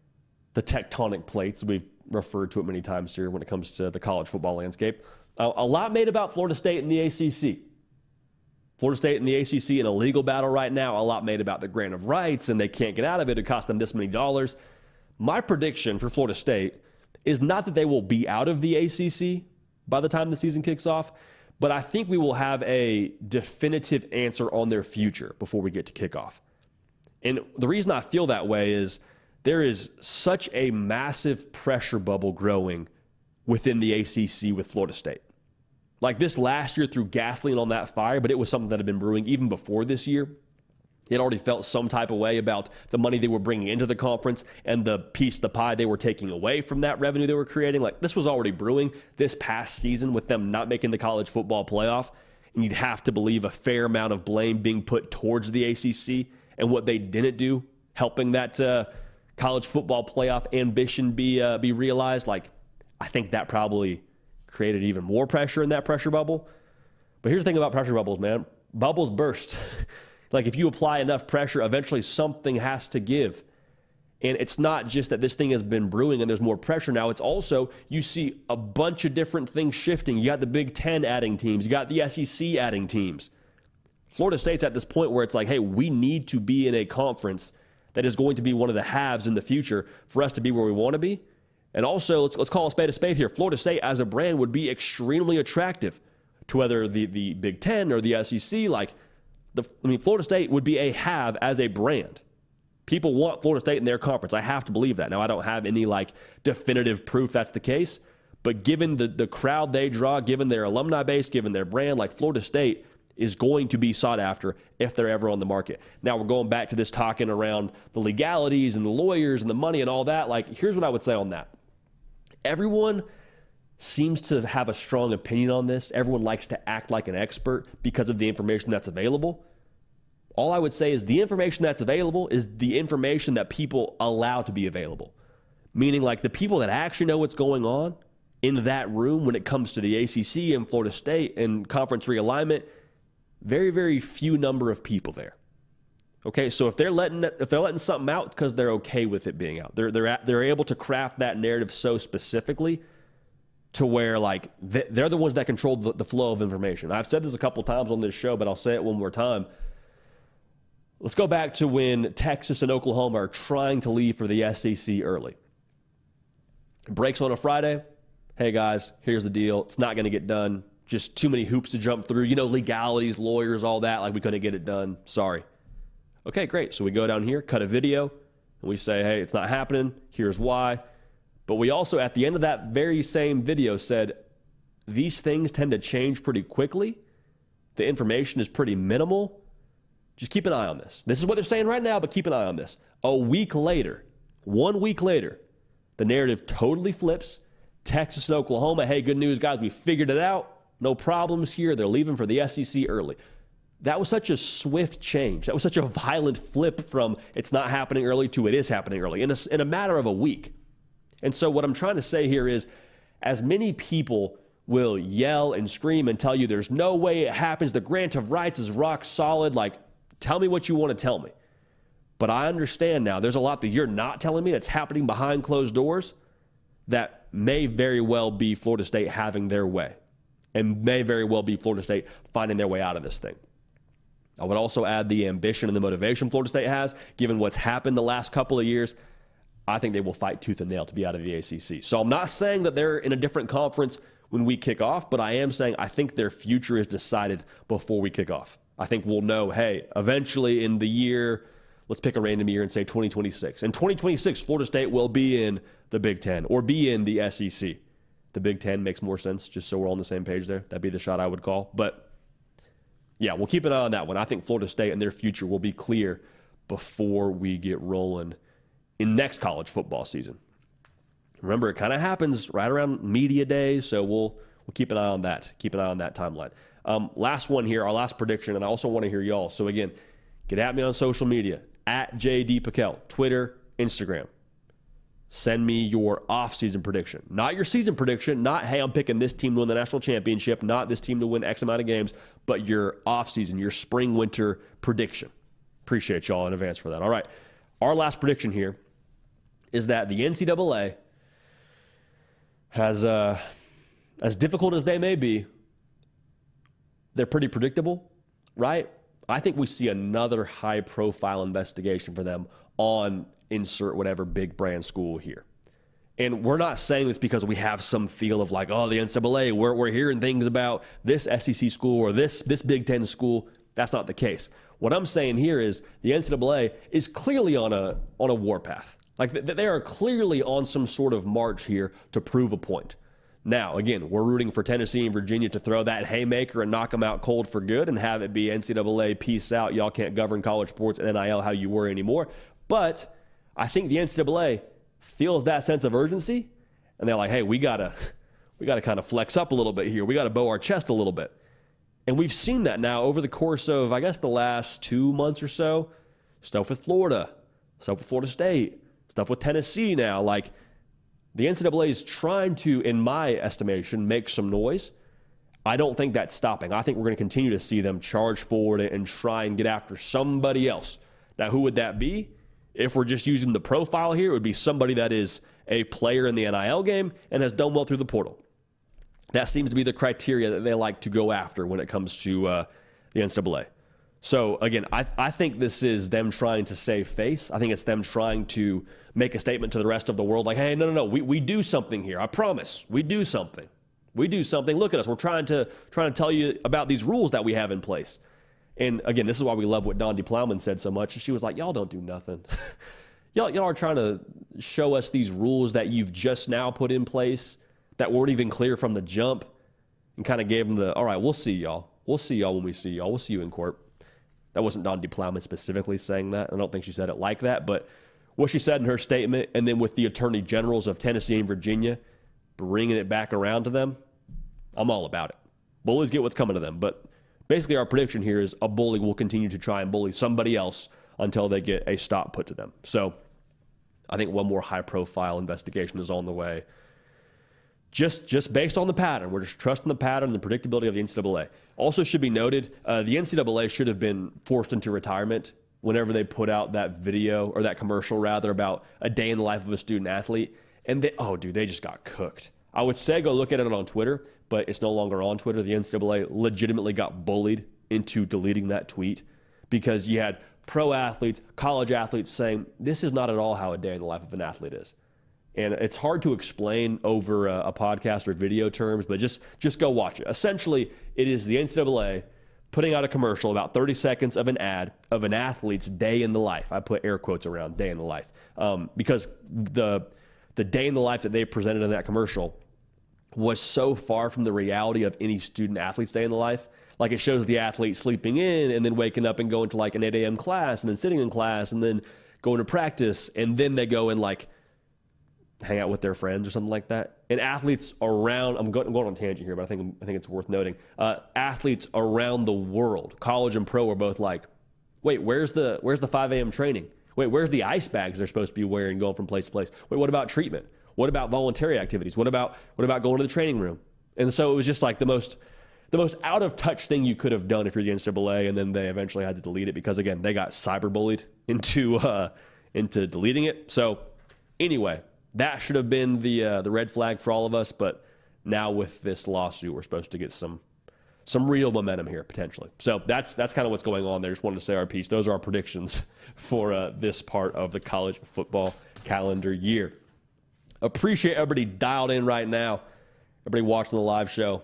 tectonic plates. We've referred to it many times here when it comes to the college football landscape. A lot made about Florida State and the ACC. Florida State and the ACC in a legal battle right now. A lot made about the grant of rights, and they can't get out of it. It cost them this many dollars. My prediction for Florida State is not that they will be out of the ACC by the time the season kicks off, but I think we will have a definitive answer on their future before we get to kickoff. And the reason I feel that way is there is such a massive pressure bubble growing within the ACC with Florida State. Like this last year threw gasoline on that fire, but it was something that had been brewing even before this year. It already felt some type of way about the money they were bringing into the conference and the piece of the pie they were taking away from that revenue they were creating. Like this was already brewing this past season with them not making the college football playoff. And you'd have to believe a fair amount of blame being put towards the ACC and what they didn't do, helping that college football playoff ambition be realized. Like I think that probably created even more pressure in that pressure bubble. But here's the thing about pressure bubbles, man. Bubbles burst. Like if you apply enough pressure, eventually something has to give. And it's not just that this thing has been brewing and there's more pressure now. It's also you see a bunch of different things shifting. You got the Big Ten adding teams. You got the SEC adding teams. Florida State's at this point where it's like, hey, we need to be in a conference that is going to be one of the halves in the future for us to be where we want to be. And also, let's call a spade here. Florida State as a brand would be extremely attractive to whether the Big Ten or the SEC. Florida State would be a have as a brand. People want Florida State in their conference. I have to believe that. Now, I don't have any definitive proof that's the case, but given the crowd they draw, given their alumni base, given their brand, Florida State is going to be sought after if they're ever on the market. Now, we're going back to this talking around the legalities and the lawyers and the money and all that. Here's what I would say on that. Everyone seems to have a strong opinion on this. Everyone likes to act like an expert because of the information that's available. All I would say is the information that's available is the information that people allow to be available. Meaning the people that actually know what's going on in that room when it comes to the ACC and Florida State and conference realignment, very, very few number of people there. Okay, so if they're letting something out because they're okay with it being out, they're able to craft that narrative so specifically to where they're the ones that control the flow of information. I've said this a couple times on this show, but I'll say it one more time. Let's go back to when Texas and Oklahoma are trying to leave for the SEC early. It breaks on a Friday. Hey guys, here's the deal. It's not going to get done just too many hoops to jump through, legalities, lawyers, all that, like we couldn't get it done. Sorry. Okay, great. So we go down here, cut a video, and we say, hey, it's not happening. Here's why. But we also, at the end of that very same video, said these things tend to change pretty quickly. The information is pretty minimal. Just keep an eye on this. This is what they're saying right now, but keep an eye on this. A week later, 1 week later, the narrative totally flips. Texas and Oklahoma, hey, good news, guys, we figured it out. No problems here. They're leaving for the SEC early. That was such a swift change. That was such a violent flip from it's not happening early to it is happening early in a matter of a week. And so what I'm trying to say here is, as many people will yell and scream and tell you there's no way it happens, the grant of rights is rock solid, like, tell me what you want to tell me. But I understand now there's a lot that you're not telling me that's happening behind closed doors that may very well be Florida State having their way and may very well be Florida State finding their way out of this thing. I would also add the ambition and the motivation Florida State has, given what's happened the last couple of years. I think they will fight tooth and nail to be out of the ACC. So I'm not saying that they're in a different conference when we kick off, but I am saying I think their future is decided before we kick off. I think we'll know, hey, eventually in the year, let's pick a random year and say 2026. In 2026, Florida State will be in the Big Ten or be in the SEC. The Big Ten makes more sense, just so we're all on the same page there. That'd be the shot I would call. But yeah, we'll keep an eye on that one. I think Florida State and their future will be clear before we get rolling in next college football season. Remember, it kind of happens right around media days, so we'll keep an eye on that. Keep an eye on that timeline. Last one here, our last prediction, and I also want to hear y'all. So again, get at me on social media, at JD Pickell, Twitter, Instagram. Send me your off-season prediction. Not your season prediction, not, hey, I'm picking this team to win the national championship, not this team to win X amount of games, but your off-season, your spring-winter prediction. Appreciate y'all in advance for that. All right, our last prediction here is that the NCAA has, as difficult as they may be, they're pretty predictable, right? I think we see another high-profile investigation for them on insert whatever big brand school here. And we're not saying this because we have some feel of like, oh, the NCAA, we're hearing things about this SEC school or this Big Ten school. That's not the case. What I'm saying here is the NCAA is clearly on a warpath. Like they are clearly on some sort of march here to prove a point. Now, again, we're rooting for Tennessee and Virginia to throw that haymaker and knock them out cold for good and have it be NCAA, peace out. Y'all can't govern college sports and NIL how you were anymore. But I think the NCAA feels that sense of urgency, and they're like, hey, we gotta kind of flex up a little bit here. We got to bow our chest a little bit. And we've seen that now over the course of, I guess, the last 2 months or so. Stuff with Florida, stuff with Florida State, stuff with Tennessee now. Like, the NCAA is trying to, in my estimation, make some noise. I don't think that's stopping. I think we're going to continue to see them charge forward and try and get after somebody else. Now, who would that be? If we're just using the profile here, it would be somebody that is a player in the NIL game and has done well through the portal. That seems to be the criteria that they like to go after when it comes to the NCAA. So, again, I think this is them trying to save face. I think it's them trying to make a statement to the rest of the world like, hey, no, we do something here. I promise. We do something. We do something. Look at us. We're trying to tell you about these rules that we have in place. And, again, this is why we love what Dondi Plowman said so much. She was like, y'all don't do nothing. y'all are trying to show us these rules that you've just now put in place that weren't even clear from the jump, and kind of gave them the, all right, we'll see y'all. We'll see y'all when we see y'all. We'll see you in court. That wasn't Dondi Plowman specifically saying that. I don't think she said it like that. But what she said in her statement, and then with the attorney generals of Tennessee and Virginia bringing it back around to them, I'm all about it. Bullies get what's coming to them. But basically our prediction here is a bully will continue to try and bully somebody else until they get a stop put to them. So I think one more high-profile investigation is on the way. Just based on the pattern. We're just trusting the pattern and the predictability of the NCAA. Also should be noted, the NCAA should have been forced into retirement whenever they put out that video, or that commercial rather, about a day in the life of a student athlete. And they just got cooked. I would say go look at it on Twitter, but it's no longer on Twitter. The NCAA legitimately got bullied into deleting that tweet because you had pro athletes, college athletes saying, this is not at all how a day in the life of an athlete is. And it's hard to explain over a podcast or video terms, but just go watch it. Essentially, it is the NCAA putting out a commercial, about 30 seconds of an ad of an athlete's day in the life. I put air quotes around day in the life because the day in the life that they presented in that commercial was so far from the reality of any student athlete's day in the life. Like, it shows the athlete sleeping in and then waking up and going to like an 8 a.m. class and then sitting in class and then going to practice, and then they go and like hang out with their friends or something like that. And athletes around, I'm going on a tangent here, but I think it's worth noting. Athletes around the world, college and pro, are both like, wait, where's the 5 a.m. training? Wait, where's the ice bags they're supposed to be wearing going from place to place? Wait, what about treatment? What about voluntary activities? What about going to the training room? And so it was just like the most out of touch thing you could have done if you're the NCAA, and then they eventually had to delete it because, again, they got cyberbullied into deleting it. So anyway, that should have been the red flag for all of us. But now with this lawsuit, we're supposed to get some real momentum here potentially. So that's kind of what's going on there. Just wanted to say our piece. Those are our predictions for this part of the college football calendar year. Appreciate everybody dialed in right now. Everybody watching the live show.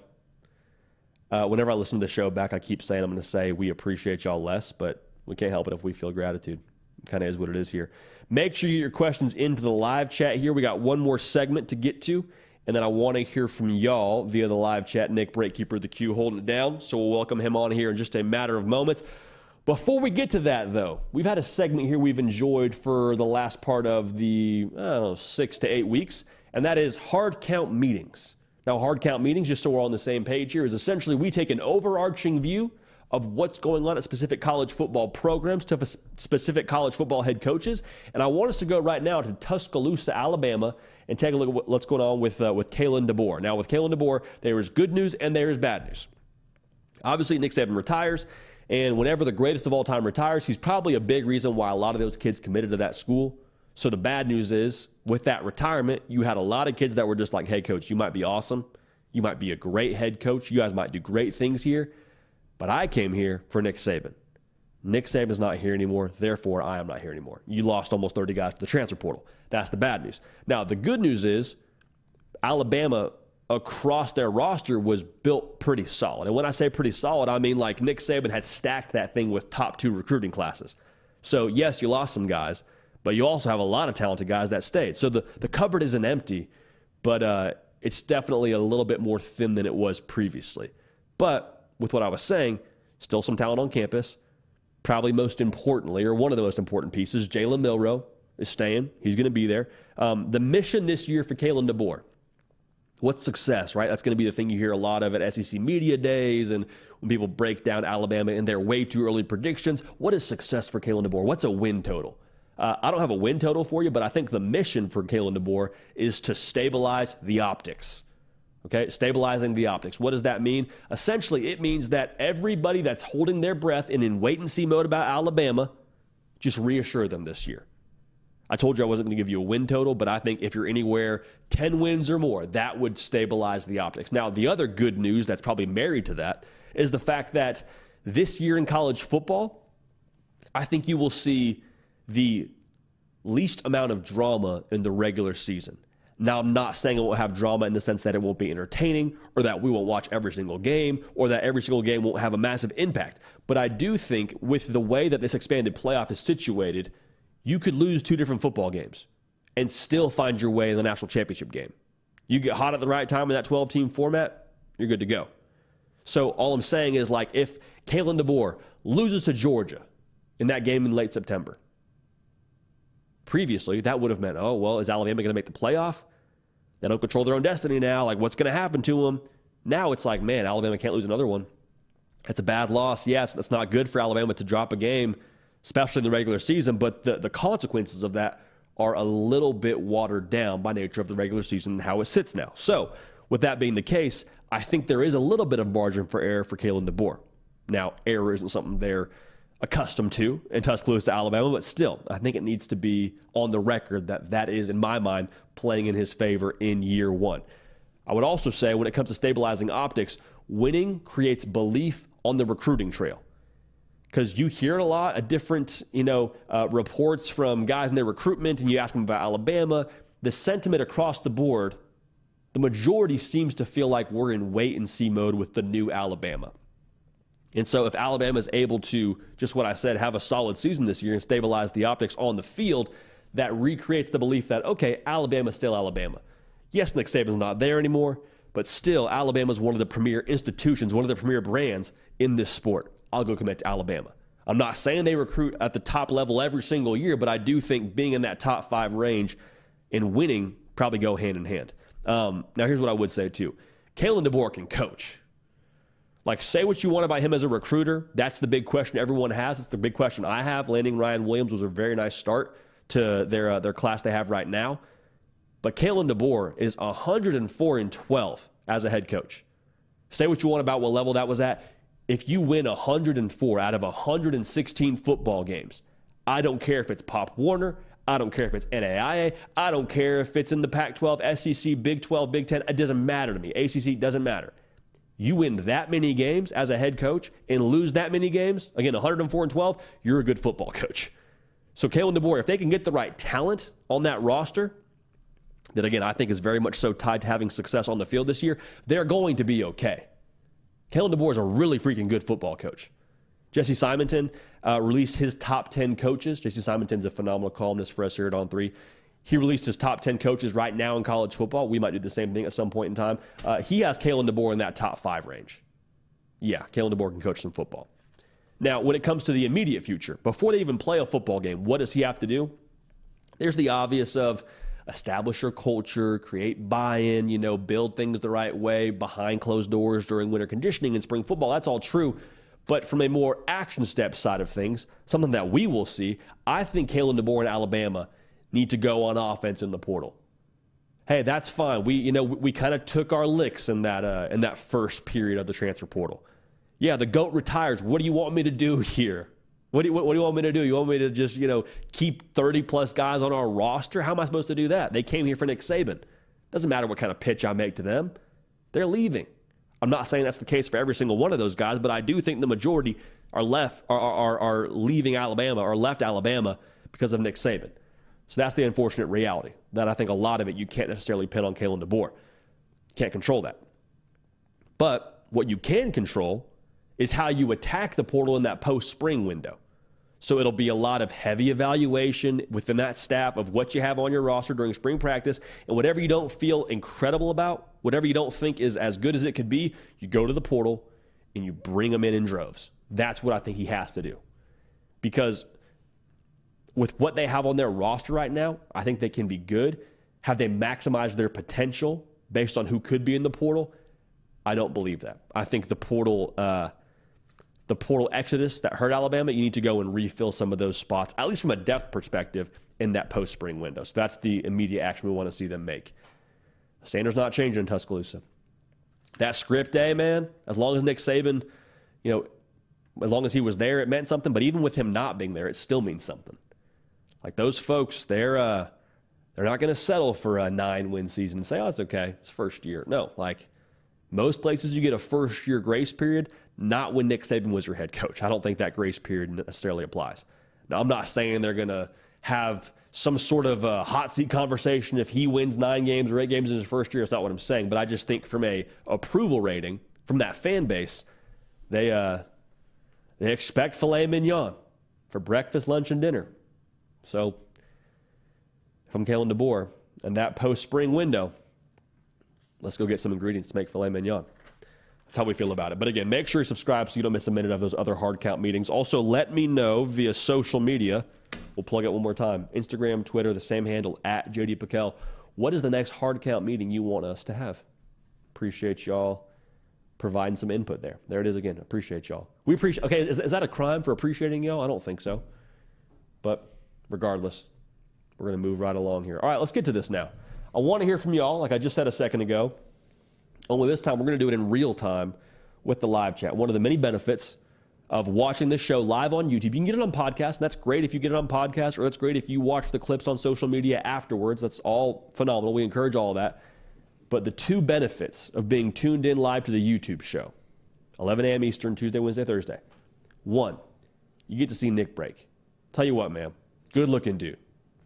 Whenever I listen to the show back, I keep saying I'm going to say we appreciate y'all less, but we can't help it if we feel gratitude. It kind of is what it is here. Make sure you get your questions into the live chat here. We got one more segment to get to, and then I want to hear from y'all via the live chat. Nick, breakkeeper of the queue, holding it down, so we'll welcome him on here in just a matter of moments. Before we get to that, though, we've had a segment here we've enjoyed for the last part of the 6 to 8 weeks, and that is hard count meetings. Now, hard count meetings, just so we're on the same page here, is essentially we take an overarching view of what's going on at specific college football programs, to specific college football head coaches. And I want us to go right now to Tuscaloosa, Alabama, and take a look at what's going on with Kalen DeBoer. Now, with Kalen DeBoer, there is good news and there is bad news. Obviously, Nick Saban retires, and whenever the greatest of all time retires, he's probably a big reason why a lot of those kids committed to that school. So the bad news is, with that retirement, you had a lot of kids that were just like, hey, coach, you might be awesome. You might be a great head coach. You guys might do great things here. But I came here for Nick Saban. Nick Saban's not here anymore. Therefore, I am not here anymore. You lost almost 30 guys to the transfer portal. That's the bad news. Now, the good news is Alabama, across their roster, was built pretty solid. And when I say pretty solid, I mean like Nick Saban had stacked that thing with top 2 recruiting classes. So, yes, you lost some guys, but you also have a lot of talented guys that stayed. So the cupboard isn't empty, but it's definitely a little bit more thin than it was previously. But with what I was saying, still some talent on campus. Probably most importantly, or one of the most important pieces, Jalen Milroe is staying. He's going to be there. The mission this year for Kalen DeBoer, what's success, right? That's going to be the thing you hear a lot of at SEC Media Days and when people break down Alabama in their way too early predictions. What is success for Kalen DeBoer? What's a win total? I don't have a win total for you, but I think the mission for Kalen DeBoer is to stabilize the optics. Okay, stabilizing the optics. What does that mean? Essentially, it means that everybody that's holding their breath and in wait-and-see mode about Alabama, just reassure them this year. I told you I wasn't going to give you a win total, but I think if you're anywhere 10 wins or more, that would stabilize the optics. Now, the other good news that's probably married to that is the fact that this year in college football, I think you will see the least amount of drama in the regular season. Now, I'm not saying it won't have drama in the sense that it won't be entertaining or that we won't watch every single game or that every single game won't have a massive impact. But I do think with the way that this expanded playoff is situated, you could lose 2 different football games and still find your way in the national championship game. You get hot at the right time in that 12-team format, you're good to go. So all I'm saying is, like, if Kalen DeBoer loses to Georgia in that game in late September, previously, that would have meant, oh, well, is Alabama going to make the playoff? They don't control their own destiny now. Like, what's going to happen to them? Now it's like, man, Alabama can't lose another one. That's a bad loss. Yes, that's not good for Alabama to drop a game, especially in the regular season, but the consequences of that are a little bit watered down by nature of the regular season and how it sits now. So, with that being the case, I think there is a little bit of margin for error for Kalen DeBoer. Now, error isn't something they're accustomed to in Tuscaloosa, Alabama, but still, I think it needs to be on the record that is, in my mind, playing in his favor in year one. I would also say when it comes to stabilizing optics, winning creates belief on the recruiting trail. Because you hear a lot of different, reports from guys in their recruitment, and you ask them about Alabama, the sentiment across the board, the majority seems to feel like we're in wait-and-see mode with the new Alabama. And so if Alabama is able to, just what I said, have a solid season this year and stabilize the optics on the field, that recreates the belief that, okay, Alabama's still Alabama. Yes, Nick Saban's not there anymore, but still Alabama's one of the premier institutions, one of the premier brands in this sport. I'll go commit to Alabama. I'm not saying they recruit at the top level every single year, but I do think being in that top 5 range and winning probably go hand in hand. Now, here's what I would say, too. Kalen DeBoer can coach. Like, say what you want about him as a recruiter. That's the big question everyone has. It's the big question I have. Landing Ryan Williams was a very nice start to their class they have right now. But Kalen DeBoer is 104-12 as a head coach. Say what you want about what level that was at. If you win 104 out of 116 football games, I don't care if it's Pop Warner. I don't care if it's NAIA. I don't care if it's in the Pac-12, SEC, Big 12, Big 10. It doesn't matter to me. ACC doesn't matter. You win that many games as a head coach and lose that many games, again, 104-12, you're a good football coach. So Kalen DeBoer, if they can get the right talent on that roster, that again, I think is very much so tied to having success on the field this year, they're going to be okay. Kalen DeBoer is a really freaking good football coach. Jesse Simonton released his top 10 coaches. Jesse Simonton's a phenomenal columnist for us here at On3. He released his top 10 coaches right now in college football. We might do the same thing at some point in time. He has Kalen DeBoer in that top 5 range. Yeah, Kalen DeBoer can coach some football. Now, when it comes to the immediate future, before they even play a football game, what does he have to do? There's the obvious of establish your culture, create buy-in, build things the right way behind closed doors during winter conditioning and spring football. That's all true. But from a more action step side of things, something that we will see, I think Kalen DeBoer in Alabama need to go on offense in the portal. Hey, that's fine. We kind of took our licks in that first period of the transfer portal. Yeah, the GOAT retires. What do you want me to do here? What do you want me to do? You want me to just, keep 30-plus guys on our roster? How am I supposed to do that? They came here for Nick Saban. Doesn't matter what kind of pitch I make to them. They're leaving. I'm not saying that's the case for every single one of those guys, but I do think the majority are leaving Alabama or left Alabama because of Nick Saban. So that's the unfortunate reality that I think a lot of it you can't necessarily pin on Kalen DeBoer. Can't control that. But what you can control is how you attack the portal in that post-spring window. So it'll be a lot of heavy evaluation within that staff of what you have on your roster during spring practice, and whatever you don't feel incredible about, whatever you don't think is as good as it could be, you go to the portal and you bring them in droves. That's what I think he has to do. Because with what they have on their roster right now, I think they can be good. Have they maximized their potential based on who could be in the portal? I don't believe that. I think the portal exodus that hurt Alabama, you need to go and refill some of those spots, at least from a depth perspective, in that post-spring window. So that's the immediate action we want to see them make. Sanders not changing in Tuscaloosa. That script day, man, as long as Nick Saban, as long as he was there, it meant something. But even with him not being there, it still means something. Like those folks, they're not going to settle for a 9-win season and say, oh, it's okay, it's first year. No, like most places you get a first-year grace period, not when Nick Saban was your head coach. I don't think that grace period necessarily applies. Now, I'm not saying they're going to have some sort of a hot seat conversation if he wins 9 games or 8 games in his first year. That's not what I'm saying. But I just think from a approval rating from that fan base, they expect filet mignon for breakfast, lunch, and dinner. So if I'm Kalen DeBoer and that post-spring window, let's go get some ingredients to make filet mignon. That's how we feel about it. But again, make sure you subscribe so you don't miss a minute of those other hard count meetings. Also, let me know via social media. We'll plug it one more time. Instagram, Twitter, the same handle, @JD What is the next hard count meeting you want us to have? Appreciate y'all providing some input there. There it is again. Appreciate y'all. We appreciate. Okay, is that a crime for appreciating y'all? I don't think so. But regardless, we're going to move right along here. All right, let's get to this now. I want to hear from y'all, like I just said a second ago. Only this time, we're going to do it in real time with the live chat. One of the many benefits of watching this show live on YouTube, you can get it on podcast, and that's great if you get it on podcast, or that's great if you watch the clips on social media afterwards. That's all phenomenal. We encourage all of that. But the two benefits of being tuned in live to the YouTube show, 11 a.m. Eastern, Tuesday, Wednesday, Thursday. One, you get to see Nick break. Tell you what, man, good-looking dude.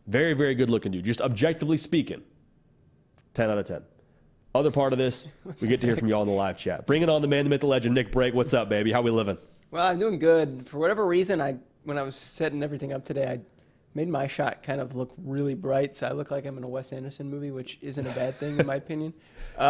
Very, very good looking dude. Just objectively speaking, 10 out of 10. Other part of this, we get to hear from y'all in the live chat. Bring it on, the man, the myth, the legend, Nick Brake. What's up, baby? How we living? Well, I'm doing good. For whatever reason, when I was setting everything up today, I made my shot kind of look really bright, so I look like I'm in a Wes Anderson movie, which isn't a bad thing in my opinion. We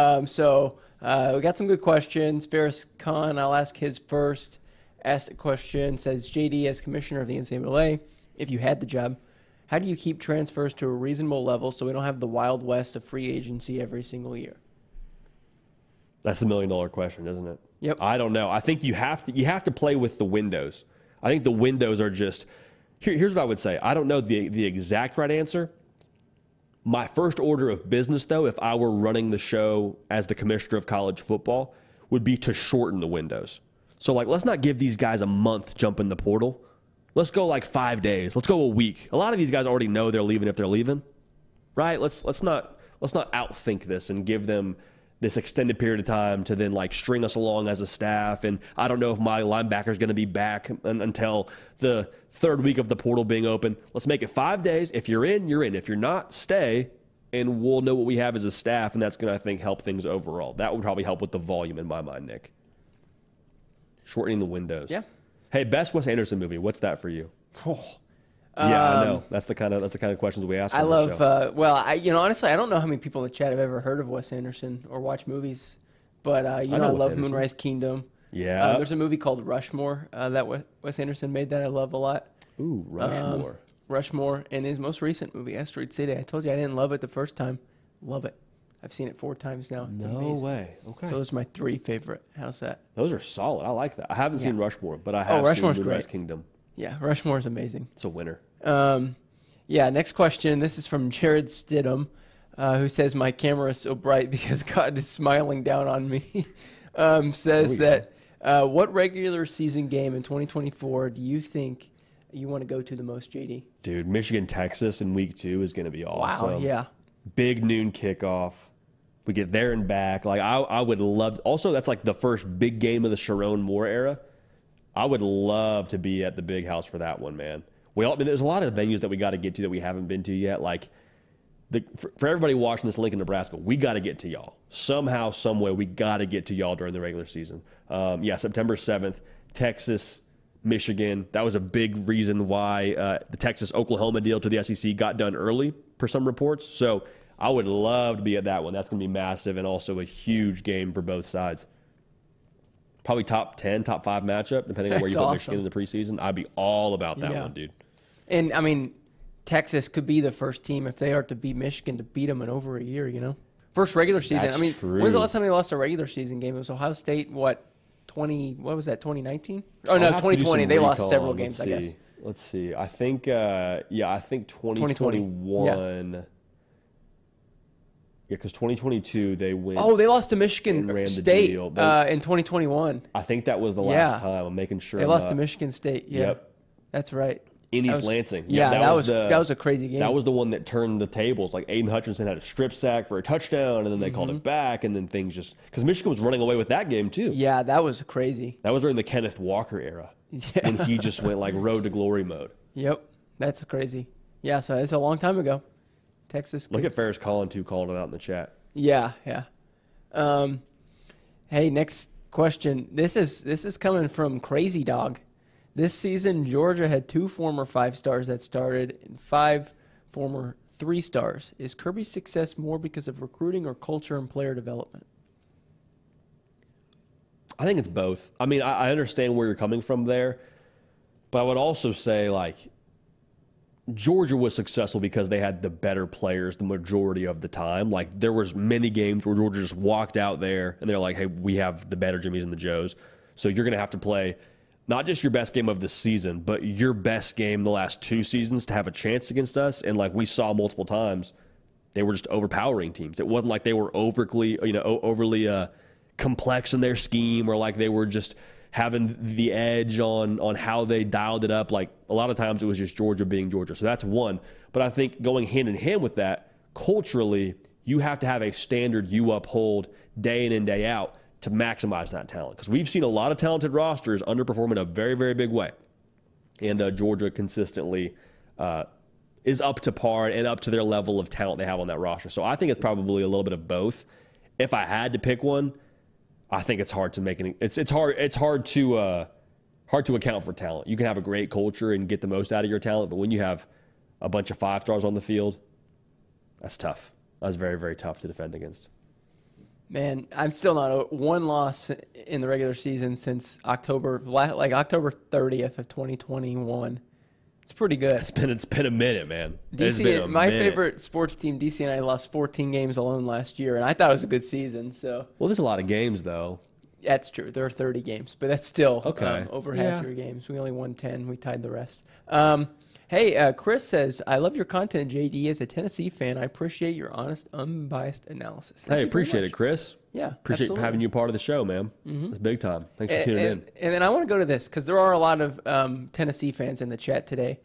got some good questions. Ferris Khan, I'll ask his first. Asked a question, says, JD, as commissioner of the NCAA, if you had the job, how do you keep transfers to a reasonable level so we don't have the wild west of free agency every single year? That's the $1 million question, isn't it? Yep. I don't know. I think you have to play with the windows. I think the windows are just here's what I would say. I don't know the exact right answer. My first order of business, though, if I were running the show as the commissioner of college football, would be to shorten the windows. So, let's not give these guys a month to jump in the portal. Let's go 5 days. Let's go a week. A lot of these guys already know they're leaving if they're leaving, right? Let's not outthink this and give them this extended period of time to then string us along as a staff. And I don't know if my linebacker's going to be back until the third week of the portal being open. Let's make it 5 days. If you're in, you're in. If you're not, stay, and we'll know what we have as a staff, and that's going to, I think, help things overall. That would probably help with the volume in my mind, Nick. Shortening the windows. Yeah. Hey, best Wes Anderson movie. What's that for you? Oh. Yeah, I know. That's the kind of questions we ask. I on love. the show. Honestly, I don't know how many people in the chat have ever heard of Wes Anderson or watched movies, but I know love Wes Anderson. Moonrise Kingdom. Yeah. There's a movie called Rushmore that Wes Anderson made that I love a lot. Ooh, Rushmore. Rushmore, and his most recent movie, Asteroid City. I told you I didn't love it the first time. Love it. I've seen it 4 times now. It's amazing. Way. Okay. So those are my 3 favorite. How's that? Those are solid. I like that. I haven't seen Rushmore, but I have seen Moonrise Kingdom. Yeah, Rushmore is amazing. It's a winner. Next question. This is from Jared Stidham, who says, my camera is so bright because God is smiling down on me. What regular season game in 2024 do you think you want to go to the most, JD? Dude, Michigan, Texas in week 2 is going to be awesome. Wow, yeah. Big noon kickoff. We get there and back. I would love. Also, that's the first big game of the Sharon Moore era. I would love to be at the Big House for that one, man. There's a lot of venues that we got to get to that we haven't been to yet. For everybody watching this Lincoln, Nebraska, we got to get to y'all. Somehow, someway, we got to get to y'all during the regular season. September 7th, Texas, Michigan. That was a big reason why the Texas-Oklahoma deal to the SEC got done early, per some reports. So I would love to be at that one. That's going to be massive and also a huge game for both sides. Probably top 10, top 5 matchup, depending on where you put Michigan in the preseason. I'd be all about that one, dude. And, Texas could be the first team, if they are to beat Michigan, to beat them in over a year, First regular season. That's true. When's the last time they lost a regular season game? It was Ohio State, 2019? Oh, no, 2020. They lost several games, I guess. Let's see. I think 2021. Yeah, because 2022 they went. Oh, they lost to Michigan State in 2021. I think that was the last time. I'm making sure. They lost to Michigan State. Yeah, yep. That's right. In East Lansing. Yeah, that was a crazy game. That was the one that turned the tables. Aiden Hutchinson had a strip sack for a touchdown, and then they called it back, and then things just because Michigan was running away with that game too. Yeah, that was crazy. That was during the Kenneth Walker era, when he just went road to glory mode. Yep, that's crazy. Yeah, so it's a long time ago. Texas. Look at Ferris Collin too, calling it out in the chat. Yeah. Hey, next question. This is coming from Crazy Dog. This season, Georgia had 2 former 5-stars that started and 5 former 3-stars. Is Kirby's success more because of recruiting or culture and player development? I think it's both. I understand where you're coming from there, but I would also say Georgia was successful because they had the better players the majority of the time. There was many games where Georgia just walked out there and they're like, hey, we have the better Jimmies and the Joes. So you're going to have to play not just your best game of the season, but your best game the last 2 seasons to have a chance against us. And we saw multiple times, they were just overpowering teams. It wasn't like they were overly complex in their scheme or they were just having the edge on how they dialed it up. A lot of times it was just Georgia being Georgia. So that's one. But I think going hand in hand with that, culturally, you have to have a standard you uphold day in and day out to maximize that talent. Because we've seen a lot of talented rosters underperform in a very, very big way. And Georgia consistently is up to par and up to their level of talent they have on that roster. So I think it's probably a little bit of both. If I had to pick one, I think it's hard to make it's hard to account for talent. You can have a great culture and get the most out of your talent, but when you have a bunch of 5 stars on the field, that's tough. That's very, very tough to defend against. Man, I'm still not one loss in the regular season since October 30th of 2021. It's pretty good. It's been a minute, man. My favorite sports team, DC, and I lost 14 games alone last year, and I thought it was a good season. So, well, there's a lot of games though. That's true. There are 30 games, but that's still over half your games. We only won 10. We tied the rest. Hey, Chris says, I love your content, JD. As a Tennessee fan, I appreciate your honest, unbiased analysis. Hey, appreciate it, Chris. Yeah, appreciate having you part of the show, man. It's big time. Thanks for tuning in. And then I want to go to this because there are a lot of Tennessee fans in the chat today.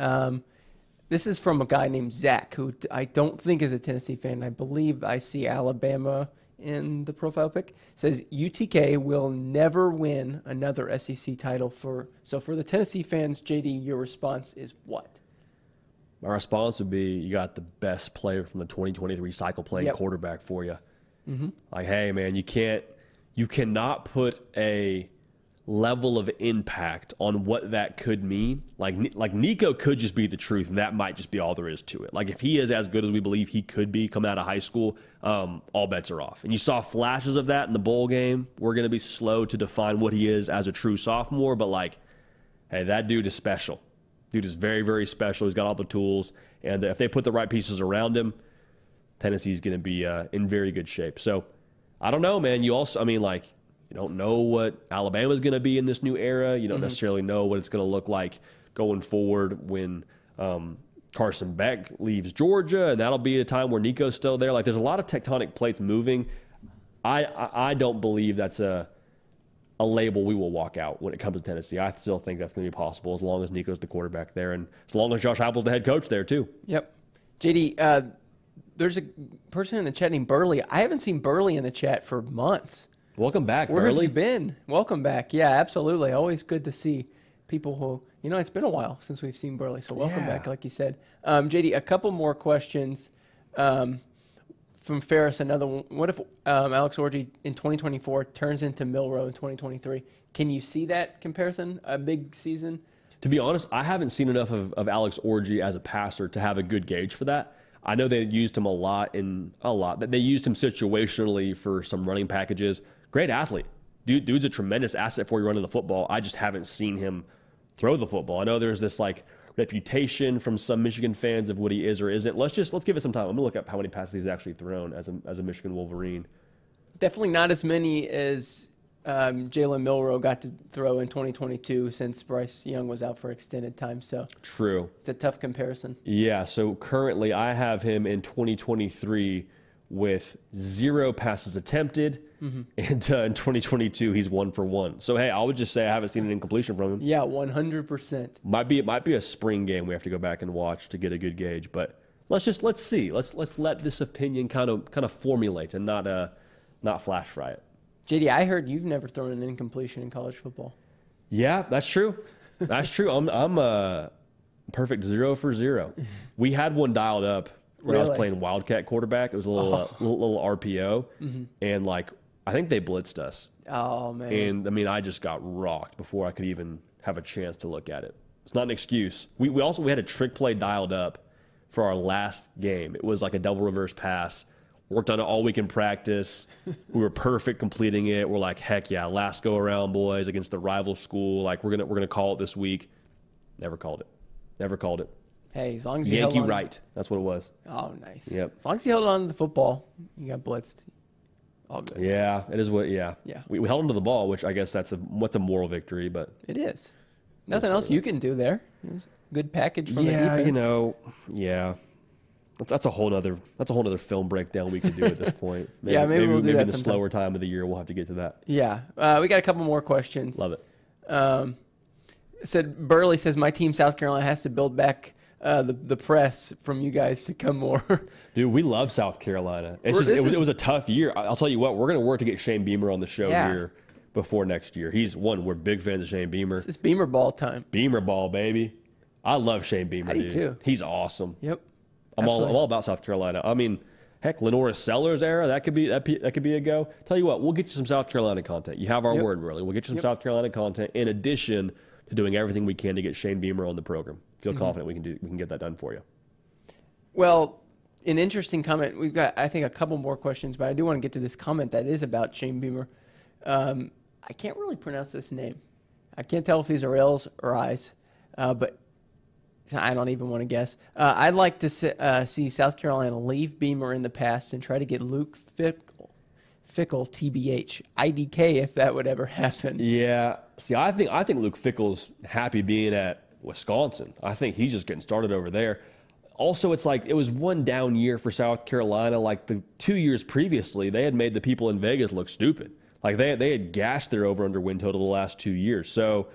This is from a guy named Zach, who I don't think is a Tennessee fan. I believe I see Alabama in the profile pic. Says UTK will never win another SEC title. For the Tennessee fans, JD, your response is what? My response would be, you got the best player from the 2023 cycle playing quarterback for you. Like, hey, man, you cannot put a level of impact on what that could mean. Like Nico could just be the truth, and that might just be all there is to it. Like, if he is as good as we believe he could be coming out of high school, all bets are off. And you saw flashes of that in the bowl game. We're going to be slow to define what he is as a true sophomore, but like, hey, that dude is special. Dude is very, very special. He's got all the tools, and if they put the right pieces around him, Tennessee's going to be in very good shape. So, I don't know, man. You don't know what Alabama's going to be in this new era. You don't necessarily know what it's going to look like going forward when Carson Beck leaves Georgia, and that'll be a time where Nico's still there. Like, there's a lot of tectonic plates moving. I don't believe that's a label we will walk out when it comes to Tennessee. I still think that's going to be possible as long as Nico's the quarterback there and as long as Josh Heupel's the head coach there too. Yep. JD, there's a person in the chat named Burley. I haven't seen Burley in the chat for months. Welcome back, Where Burley. have you been? Welcome back. Yeah, absolutely. Always good to see people who, it's been a while since we've seen Burley, so welcome back, like you said. JD, a couple more questions from Ferris. Another one. What if Alex Orji in 2024 turns into Milroe in 2023? Can you see that comparison, a big season? To be honest, I haven't seen enough of Alex Orji as a passer to have a good gauge for that. I know they used him a lot. They used him situationally for some running packages. Great athlete. Dude's a tremendous asset for you running the football. I just haven't seen him throw the football. I know there's this reputation from some Michigan fans of what he is or isn't. Let's give it some time. I'm gonna look up how many passes he's actually thrown as a Michigan Wolverine. Definitely not as many as Jalen Milroe got to throw in 2022 since Bryce Young was out for extended time. So true. It's a tough comparison. Yeah. So currently, I have him in 2023 with 0 passes attempted, and in 2022 he's 1 for 1. So hey, I would just say I haven't seen an incompletion from him. Yeah, 100%. It might be a spring game we have to go back and watch to get a good gauge. But let's see. Let's let this opinion kind of formulate and not flash fry it. JD, I heard you've never thrown an incompletion in college football. Yeah, that's true. That's true. I'm a perfect 0 for 0. We had one dialed up when I was playing Wildcat quarterback. It was a little RPO, and I think they blitzed us. Oh man! And I mean, I just got rocked before I could even have a chance to look at it. It's not an excuse. We had a trick play dialed up for our last game. It was like a double reverse pass. Worked on it all week in practice. We were perfect completing it. We're like, heck yeah, last go around, boys, against the rival school. Like we're gonna call it this week. Never called it. Hey, as long as you Yankee held on. Right. That's what it was. Oh, nice. Yep. As long as you held on to the football, you got blitzed. All good. Yeah, it is what. Yeah. Yeah. We held onto the ball, which I guess what's a moral victory, but It is. Nothing else you can do there. It was a good package from the defense. yeah. That's a whole other film breakdown we could do at this point. Maybe we'll do that in the sometime. slower time of the year we'll have to get to that. Yeah. We got a couple more questions. Love it. Burley says, my team, South Carolina, has to build back the press from you guys to come more. Dude, we love South Carolina. It was a tough year. I'll tell you what, we're going to work to get Shane Beamer on the show here before next year. We're big fans of Shane Beamer. This is Beamer ball time. Beamer ball, baby. I love Shane Beamer, I do dude. too. He's awesome. Yep. I'm Absolutely. all about South Carolina. I mean, heck, Lenora Sellers era, that could be a go. Tell you what, we'll get you some South Carolina content. You have our word, really. We'll get you some South Carolina content in addition to doing everything we can to get Shane Beamer on the program. Feel confident we can get that done for you. Well, an interesting comment. We've got, I think, a couple more questions, but I do want to get to this comment that is about Shane Beamer. I can't really pronounce this name. I can't tell if these are L's or I's, but I don't even want to guess. I'd like to see South Carolina leave Beamer in the past and try to get Luke Fickle, TBH, IDK, if that would ever happen. Yeah. See, I think Luke Fickle's happy being at Wisconsin. I think he's just getting started over there. Also, it's like it was one down year for South Carolina. Like the 2 years previously, they had made the people in Vegas look stupid. Like they had gashed their over-under win total the last 2 years. So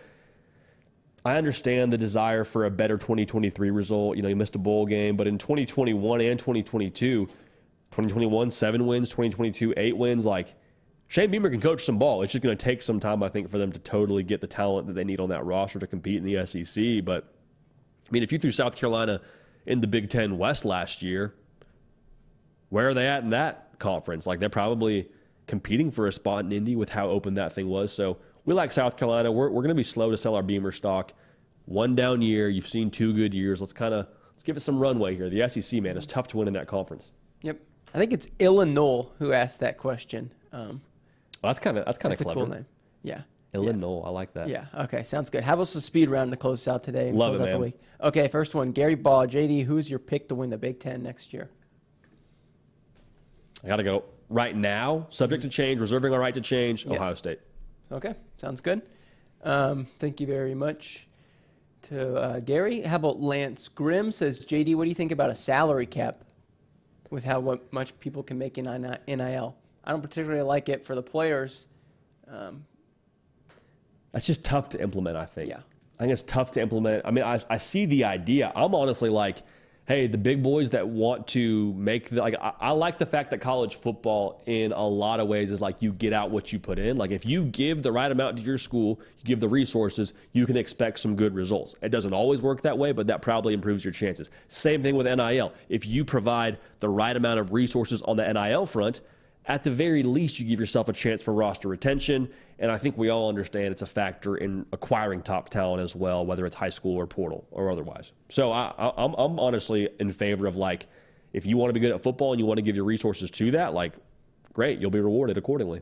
I understand the desire for a better 2023 result. You know, you missed a bowl game, but in 2021 and 2022, 2021, 7 wins, 2022, 8 wins. Like, Shane Beamer can coach some ball. It's just going to take some time, I think, for them to totally get the talent that they need on that roster to compete in the SEC. But, I mean, if you threw South Carolina in the Big Ten West last year, where are they at in that conference? Like, they're probably competing for a spot in Indy with how open that thing was. So we like South Carolina. We're going to be slow to sell our Beamer stock. One down year. You've seen 2 good years. Let's give it some runway here. The SEC, man, is tough to win in that conference. Yep. I think it's Illinois who asked that question. Well, that's kind of That's clever. a cool name. Yeah. Illinois, I like that. Yeah. Okay. Sounds good. How about some speed round to close us out today and Love close it, out the man. week? Okay. First one, Gary Ball. JD, who's your pick to win the Big Ten next year? I got to go right now. Subject to change. Reserving our right to change. Yes. Ohio State. Okay. Sounds good. Thank you very much to Gary. How about Lance Grimm says, JD, what do you think about a salary cap with how much people can make in NIL? I don't particularly like it for the players. That's just tough to implement, I think. Yeah. I think it's tough to implement. I mean, I see the idea. I'm honestly like, hey, the big boys that want to make I like the fact that college football in a lot of ways is like you get out what you put in. Like if you give the right amount to your school, you give the resources, you can expect some good results. It doesn't always work that way, but that probably improves your chances. Same thing with NIL. If you provide the right amount of resources on the NIL front, at the very least, you give yourself a chance for roster retention. And I think we all understand it's a factor in acquiring top talent as well, whether it's high school or portal or otherwise. So I'm honestly in favor of, like, if you want to be good at football and you want to give your resources to that, like, great, you'll be rewarded accordingly.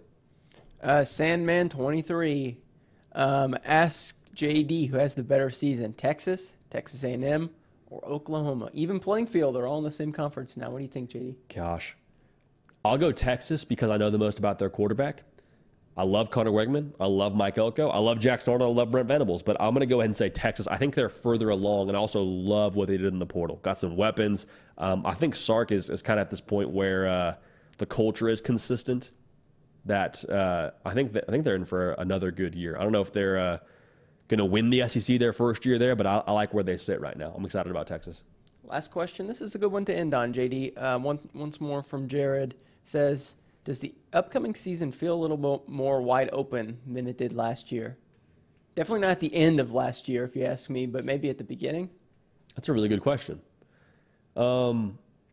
Sandman23 asks JD who has the better season, Texas A&M, or Oklahoma. Even playing field, they're all in the same conference now. What do you think, JD? Gosh. I'll go Texas because I know the most about their quarterback. I love Connor Wegman. I love Mike Elko. I love Jack Starner. I love Brent Venables. But I'm going to go ahead and say Texas. I think they're further along, and I also love what they did in the portal. Got some weapons. I think Sark is kind of at this point where the culture is consistent. That I think they're in for another good year. I don't know if they're going to win the SEC their first year there, but I like where they sit right now. I'm excited about Texas. Last question. This is a good one to end on, JD. Once more from Jared. Says, does the upcoming season feel a little more wide open than it did last year? Definitely not at the end of last year, if you ask me, but maybe at the beginning. That's a really good question. Does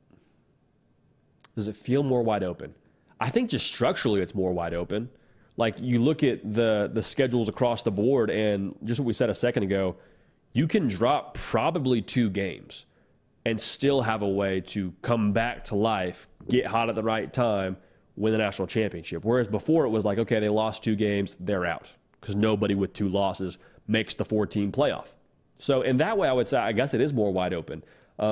it feel more wide open? I think just structurally it's more wide open. Like you look at the schedules across the board, and just what we said a second ago, you can drop probably 2 games and still have a way to come back to life, get hot at the right time, win the national championship. Whereas before it was like, okay, they lost 2 games, they're out. Because nobody with 2 losses makes the 4-team playoff. So in that way, I would say, I guess it is more wide open.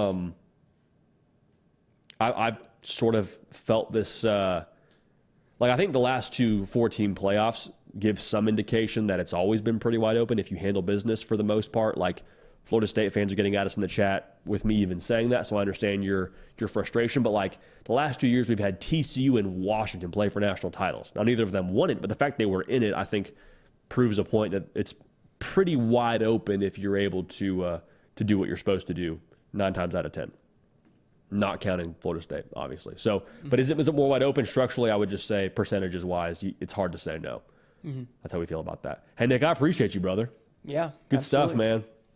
I've sort of felt this, I think the last 2 4-team playoffs give some indication that it's always been pretty wide open if you handle business for the most part. Like, Florida State fans are getting at us in the chat with me even saying that, so I understand your frustration. But like the last 2 years, we've had TCU and Washington play for national titles. Now, neither of them won it, but the fact they were in it, I think, proves a point that it's pretty wide open if you're able to do what you're supposed to do 9 times out of 10. Not counting Florida State, obviously. So, but is it more wide open structurally? I would just say percentages-wise, it's hard to say no. Mm-hmm. That's how we feel about that. Hey, Nick, I appreciate you, brother. Yeah, Good absolutely. stuff, man.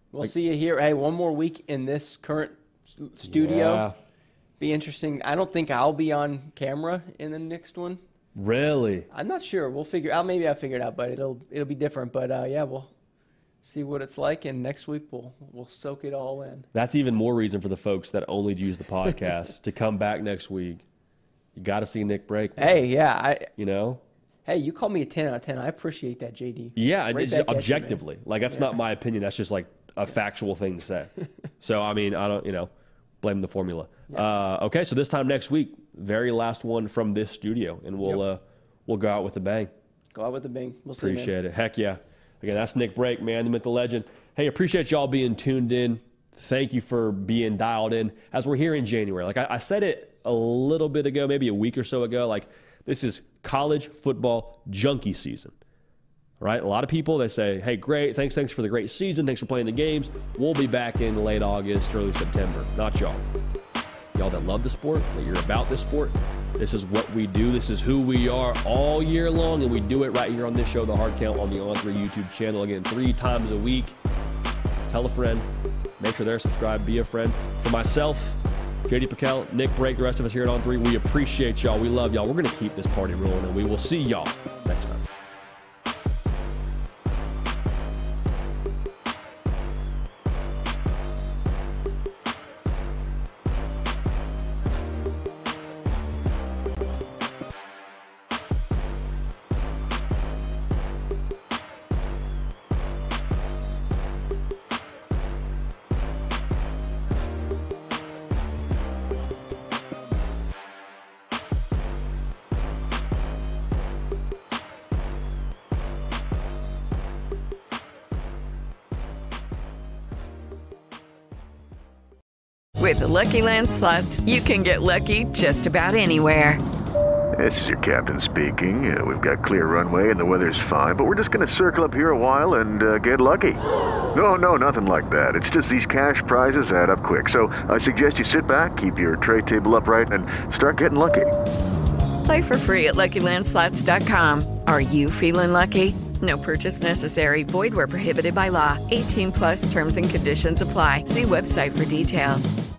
We'll see you here. Hey, one more week in this current studio. Yeah. Be interesting. I don't think I'll be on camera in the next one. Really? I'm not sure. We'll figure out. Maybe I'll figure it out, but it'll be different. But yeah, we'll see what it's like, and next week we'll soak it all in. That's even more reason for the folks that only use the podcast to come back next week. You got to see Nick Brake. Man. Hey, yeah, Hey, you called me a 10 out of 10. I appreciate that, JD. Yeah, Right just back at you, objectively. Like, that's not my opinion. That's just like a factual thing to say. So, I mean, I don't, blame the formula. Yeah. Okay, so this time next week, very last one from this studio, and we'll go out with a bang. Go out with a bang. We'll see. Appreciate it. Heck yeah. Again, that's Nick Brake, man, the myth, the legend. Hey, appreciate y'all being tuned in. Thank you for being dialed in as we're here in January. Like I said it a little bit ago, maybe a week or so ago, like this is college football junkie season, right? A lot of people, they say, hey, great, thanks for the great season. Thanks for playing the games. We'll be back in late August, early September. Not y'all. Y'all that love the sport, that you're about this sport, this is what we do. This is who we are all year long, and we do it right here on this show, The Hard Count, on the On3 YouTube channel. Again, 3 times a week. Tell a friend. Make sure they're subscribed. Be a friend. For myself, JD Pickell, Nick Brake, the rest of us here at On3, we appreciate y'all. We love y'all. We're going to keep this party rolling, and we will see y'all next time. With the Lucky Land Slots, you can get lucky just about anywhere. This is your captain speaking. We've got clear runway and the weather's fine, but we're just going to circle up here a while and get lucky. No, nothing like that. It's just these cash prizes add up quick. So I suggest you sit back, keep your tray table upright, and start getting lucky. Play for free at LuckyLandSlots.com. Are you feeling lucky? No purchase necessary. Void where prohibited by law. 18+ terms and conditions apply. See website for details.